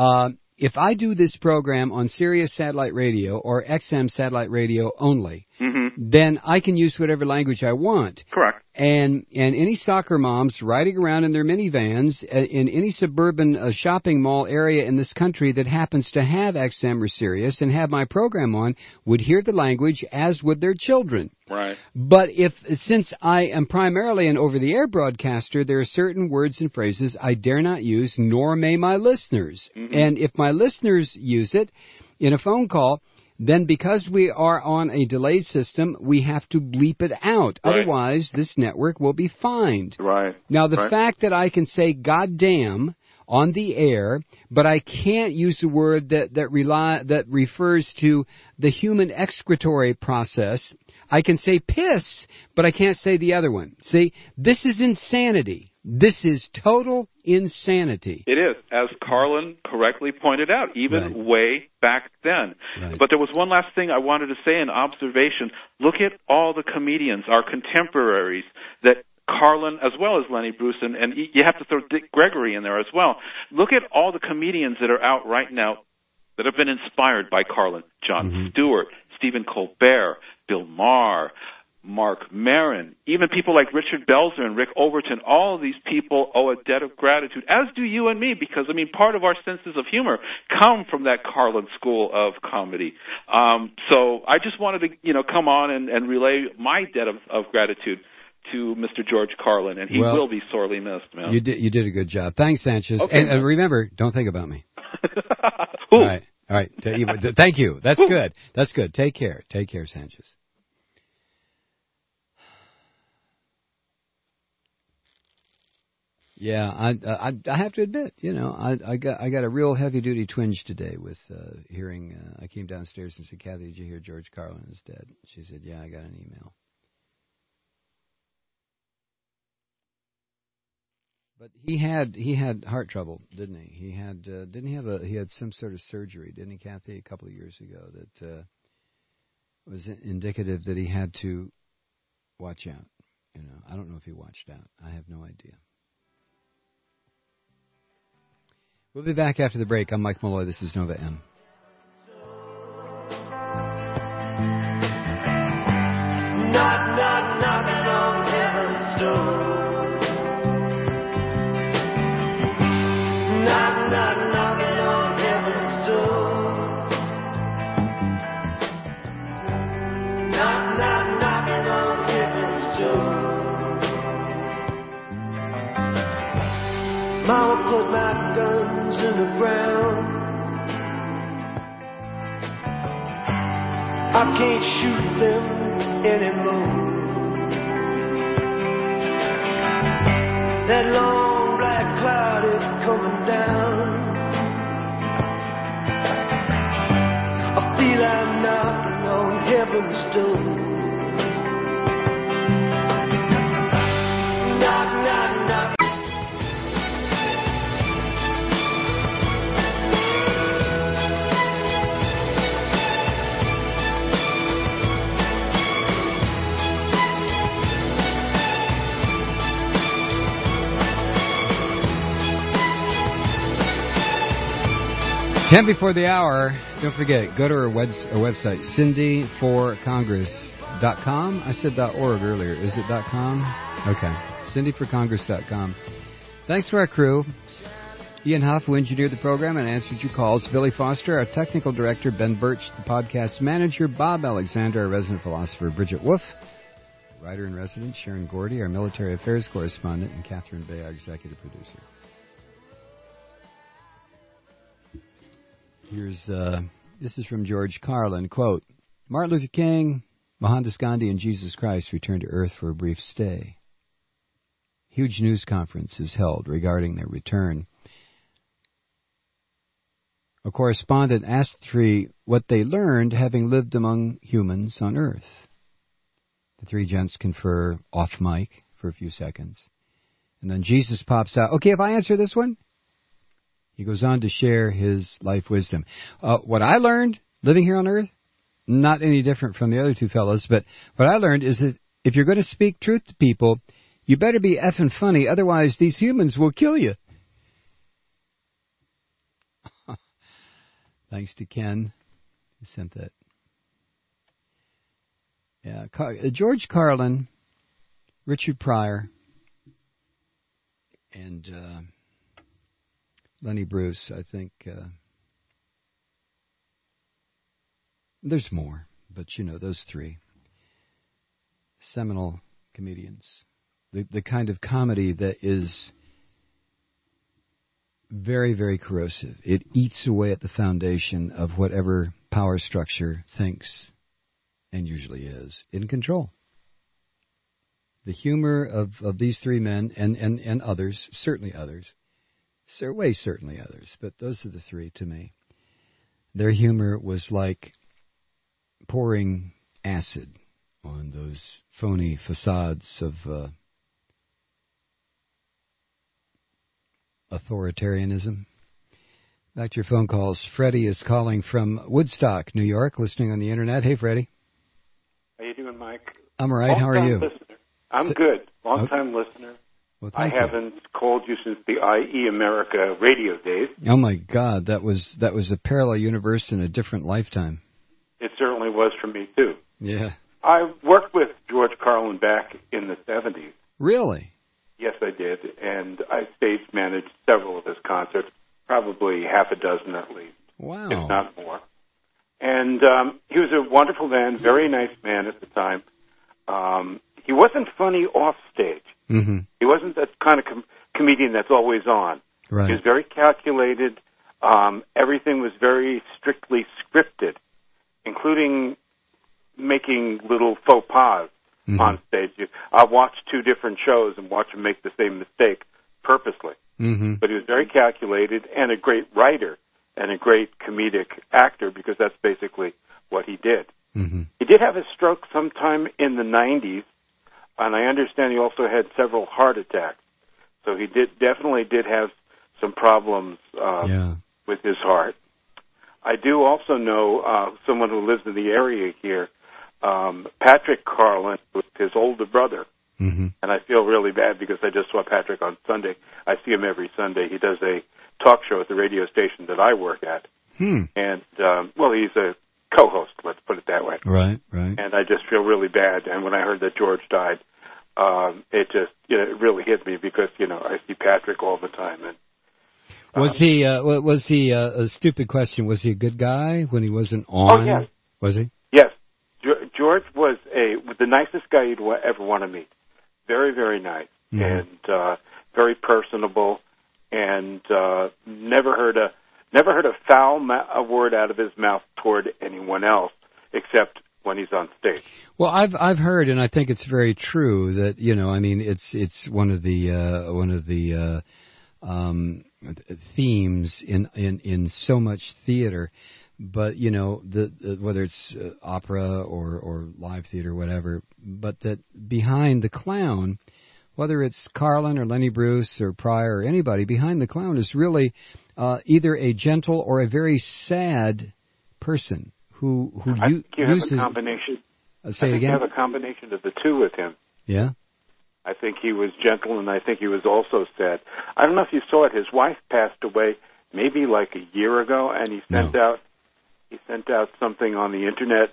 If I do this program on Sirius Satellite Radio or XM Satellite Radio only, then I can use whatever language I want. Correct. And any soccer moms riding around in their minivans in any suburban shopping mall area in this country that happens to have XM or Sirius and have my program on would hear the language, as would their children. Right. But since I am primarily an over-the-air broadcaster, there are certain words and phrases I dare not use, nor may my listeners. And if my listeners use it in a phone call, then because we are on a delay system, we have to bleep it out. Right. Otherwise, this network will be fined. Right. Now, the fact that I can say goddamn on the air, but I can't use a word that refers to the human excretory process. I can say piss, but I can't say the other one. See, this is insanity. This is total insanity. It is, as Carlin correctly pointed out, even way back then. Right. But there was one last thing I wanted to say, an observation. Look at all the comedians, our contemporaries, that Carlin, as well as Lenny Bruce, and you have to throw Dick Gregory in there as well. Look at all the comedians that are out right now that have been inspired by Carlin. Jon Stewart, Stephen Colbert, Bill Maher, Mark Maron, even people like Richard Belzer and Rick Overton. All of these people owe a debt of gratitude, as do you and me, because, part of our senses of humor come from that Carlin school of comedy. So I just wanted to, come on and relay my debt of gratitude to Mr. George Carlin, and he will be sorely missed, man. You did a good job. Thanks, Sanchez. Okay, and remember, don't think about me. All right. Thank you. That's good. That's good. Take care. Take care, Sanchez. Yeah, I have to admit, I got a real heavy duty twinge today with hearing. I came downstairs and said, "Kathy, did you hear George Carlin is dead?" She said, "Yeah, I got an email." But he had heart trouble, didn't he? He had some sort of surgery, didn't he, Kathy, a couple of years ago that was indicative that he had to watch out. I don't know if he watched out. I have no idea. We'll be back after the break. I'm Mike Malloy. This is Nova M. Knock, knock, knocking on heaven's door. Knock, knock, knocking on heaven's door. Knock, knock, knocking on heaven's door. Mama put my guns in the ground. I can't shoot them anymore. That long black cloud is coming down. I feel I'm knocking on heaven's door. Knock, knock, knock. Ten before the hour. Don't forget, go to our website, cindyforcongress.com. I said .org earlier. Is it .com? Okay. cindyforcongress.com. Thanks to our crew. Ian Huff, who engineered the program and answered your calls. Billy Foster, our technical director. Ben Birch, the podcast manager. Bob Alexander, our resident philosopher. Bridget Wolf, writer-in-residence. Sharon Gordy, our military affairs correspondent. And Catherine Bay, our executive producer. This is from George Carlin, quote, Martin Luther King, Mohandas Gandhi, and Jesus Christ returned to Earth for a brief stay. Huge news conference is held regarding their return. A correspondent asked the three what they learned having lived among humans on Earth. The three gents confer off mic for a few seconds. And then Jesus pops out. Okay, if I answer this one? He goes on to share his life wisdom. What I learned living here on Earth, not any different from the other two fellows, but what I learned is that if you're going to speak truth to people, you better be effing funny, otherwise these humans will kill you. Thanks to Ken who sent that. Yeah, George Carlin, Richard Pryor, and Lenny Bruce, I think. There's more, but those three. Seminal comedians. The kind of comedy that is very, very corrosive. It eats away at the foundation of whatever power structure thinks, and usually is, in control. The humor of these three men, and others, certainly others, certainly others, but those are the three to me. Their humor was like pouring acid on those phony facades of authoritarianism. Back to your phone calls. Freddie is calling from Woodstock, New York, listening on the Internet. Hey, Freddie. How you doing, Mike? I'm all right. How are you? Listener. I'm good. Long-time listener. Well, I haven't called you since the IE America radio days. Oh, my God. That was a parallel universe in a different lifetime. It certainly was for me, too. Yeah. I worked with George Carlin back in the 70s. Really? Yes, I did, and I stage managed several of his concerts, probably half a dozen at least, wow, if not more. And he was a wonderful man, very nice man at the time. He wasn't funny off stage. Mm-hmm. He wasn't that kind of comedian that's always on. Right. He was very calculated. Everything was very strictly scripted, including making little faux pas. Mm-hmm. On stage. I'll watch two different shows and watch him make the same mistake purposely. Mm-hmm. But he was very calculated and a great writer and a great comedic actor because that's basically what he did. Mm-hmm. He did have a stroke sometime in the 90s, and I understand he also had several heart attacks. So he definitely did have some problems with his heart. I do also know someone who lives in the area here, Patrick Carlin, with his older brother. Mm-hmm. And I feel really bad because I just saw Patrick on Sunday. I see him every Sunday. He does a talk show at the radio station that I work at. And, he's a co-host, let's put it that way. Right. And I just feel really bad. And when I heard that George died, it just, it really hit me because, I see Patrick all the time. And was he a stupid question, was he a good guy when he wasn't on? Oh, yes. Was he? Yes. George was the nicest guy you'd ever want to meet. Very, very nice, and very personable, and never heard a foul word out of his mouth toward anyone else except when he's on stage. Well, I've heard, and I think it's very true that it's one of the themes in so much theater. But, whether it's opera or live theater or whatever, but that behind the clown, whether it's Carlin or Lenny Bruce or Pryor or anybody, behind the clown is really either a gentle or a very sad person who uses... have a combination. Say it again? You have a combination of the two with him. Yeah? I think he was gentle, and I think he was also sad. I don't know if you saw it. His wife passed away maybe like a year ago, and he sent out something on the internet.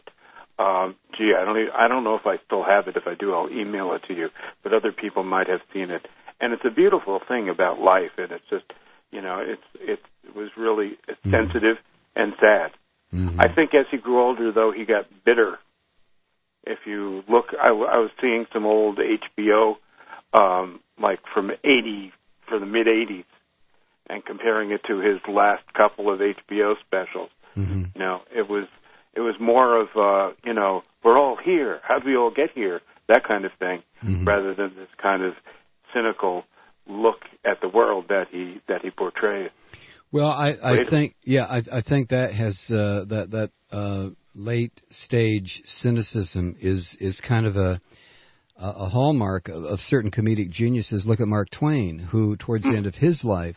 I don't know if I still have it. If I do, I'll email it to you. But other people might have seen it, and it's a beautiful thing about life. And it's just, it was really sensitive and sad. Mm-hmm. I think as he grew older, though, he got bitter. If you look, I was seeing some old HBO, like from the mid '80s, and comparing it to his last couple of HBO specials. Mm-hmm. You know, it was more of we're all here. How do we all get here? That kind of thing, Mm-hmm. rather than this kind of cynical look at the world that he portrayed. Well, I think that has that late stage cynicism is kind of a hallmark of certain comedic geniuses. Look at Mark Twain, who towards the end of his life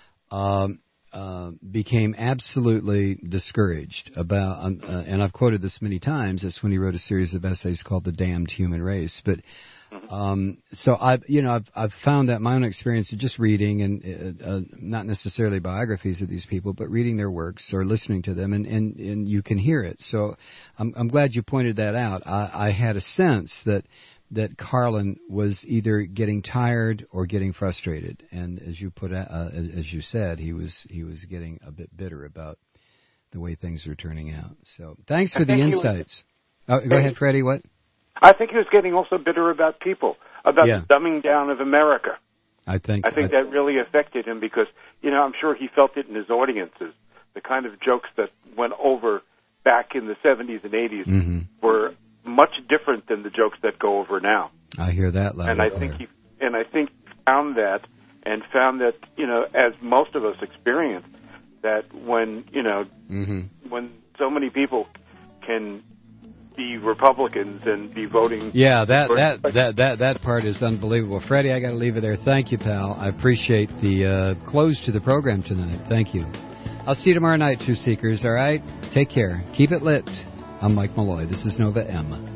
became absolutely discouraged about, and I've quoted this many times. That's when he wrote a series of essays called "The Damned Human Race." But so I've found that my own experience of just reading and not necessarily biographies of these people, but reading their works or listening to them, and you can hear it. So I'm glad you pointed that out. I had a sense that Carlin was either getting tired or getting frustrated, and as you said, he was getting a bit bitter about the way things are turning out. So thanks for the insights. Go ahead, Freddie. What? I think he was getting also bitter about people, about the dumbing down of America. I think that really affected him because, I'm sure he felt it in his audiences. The kind of jokes that went over back in the 70s and 80s mm-hmm. were much different than the jokes that go over now. I hear that loud. And I think he found that, as most of us experience, that when mm-hmm. when so many people can be Republicans and be voting. Yeah, that part is unbelievable. Freddie, I got to leave it there. Thank you, pal. I appreciate the close to the program tonight. Thank you. I'll see you tomorrow night, Truth Seekers. All right? Take care. Keep it lit. I'm Mike Malloy. This is Nova M.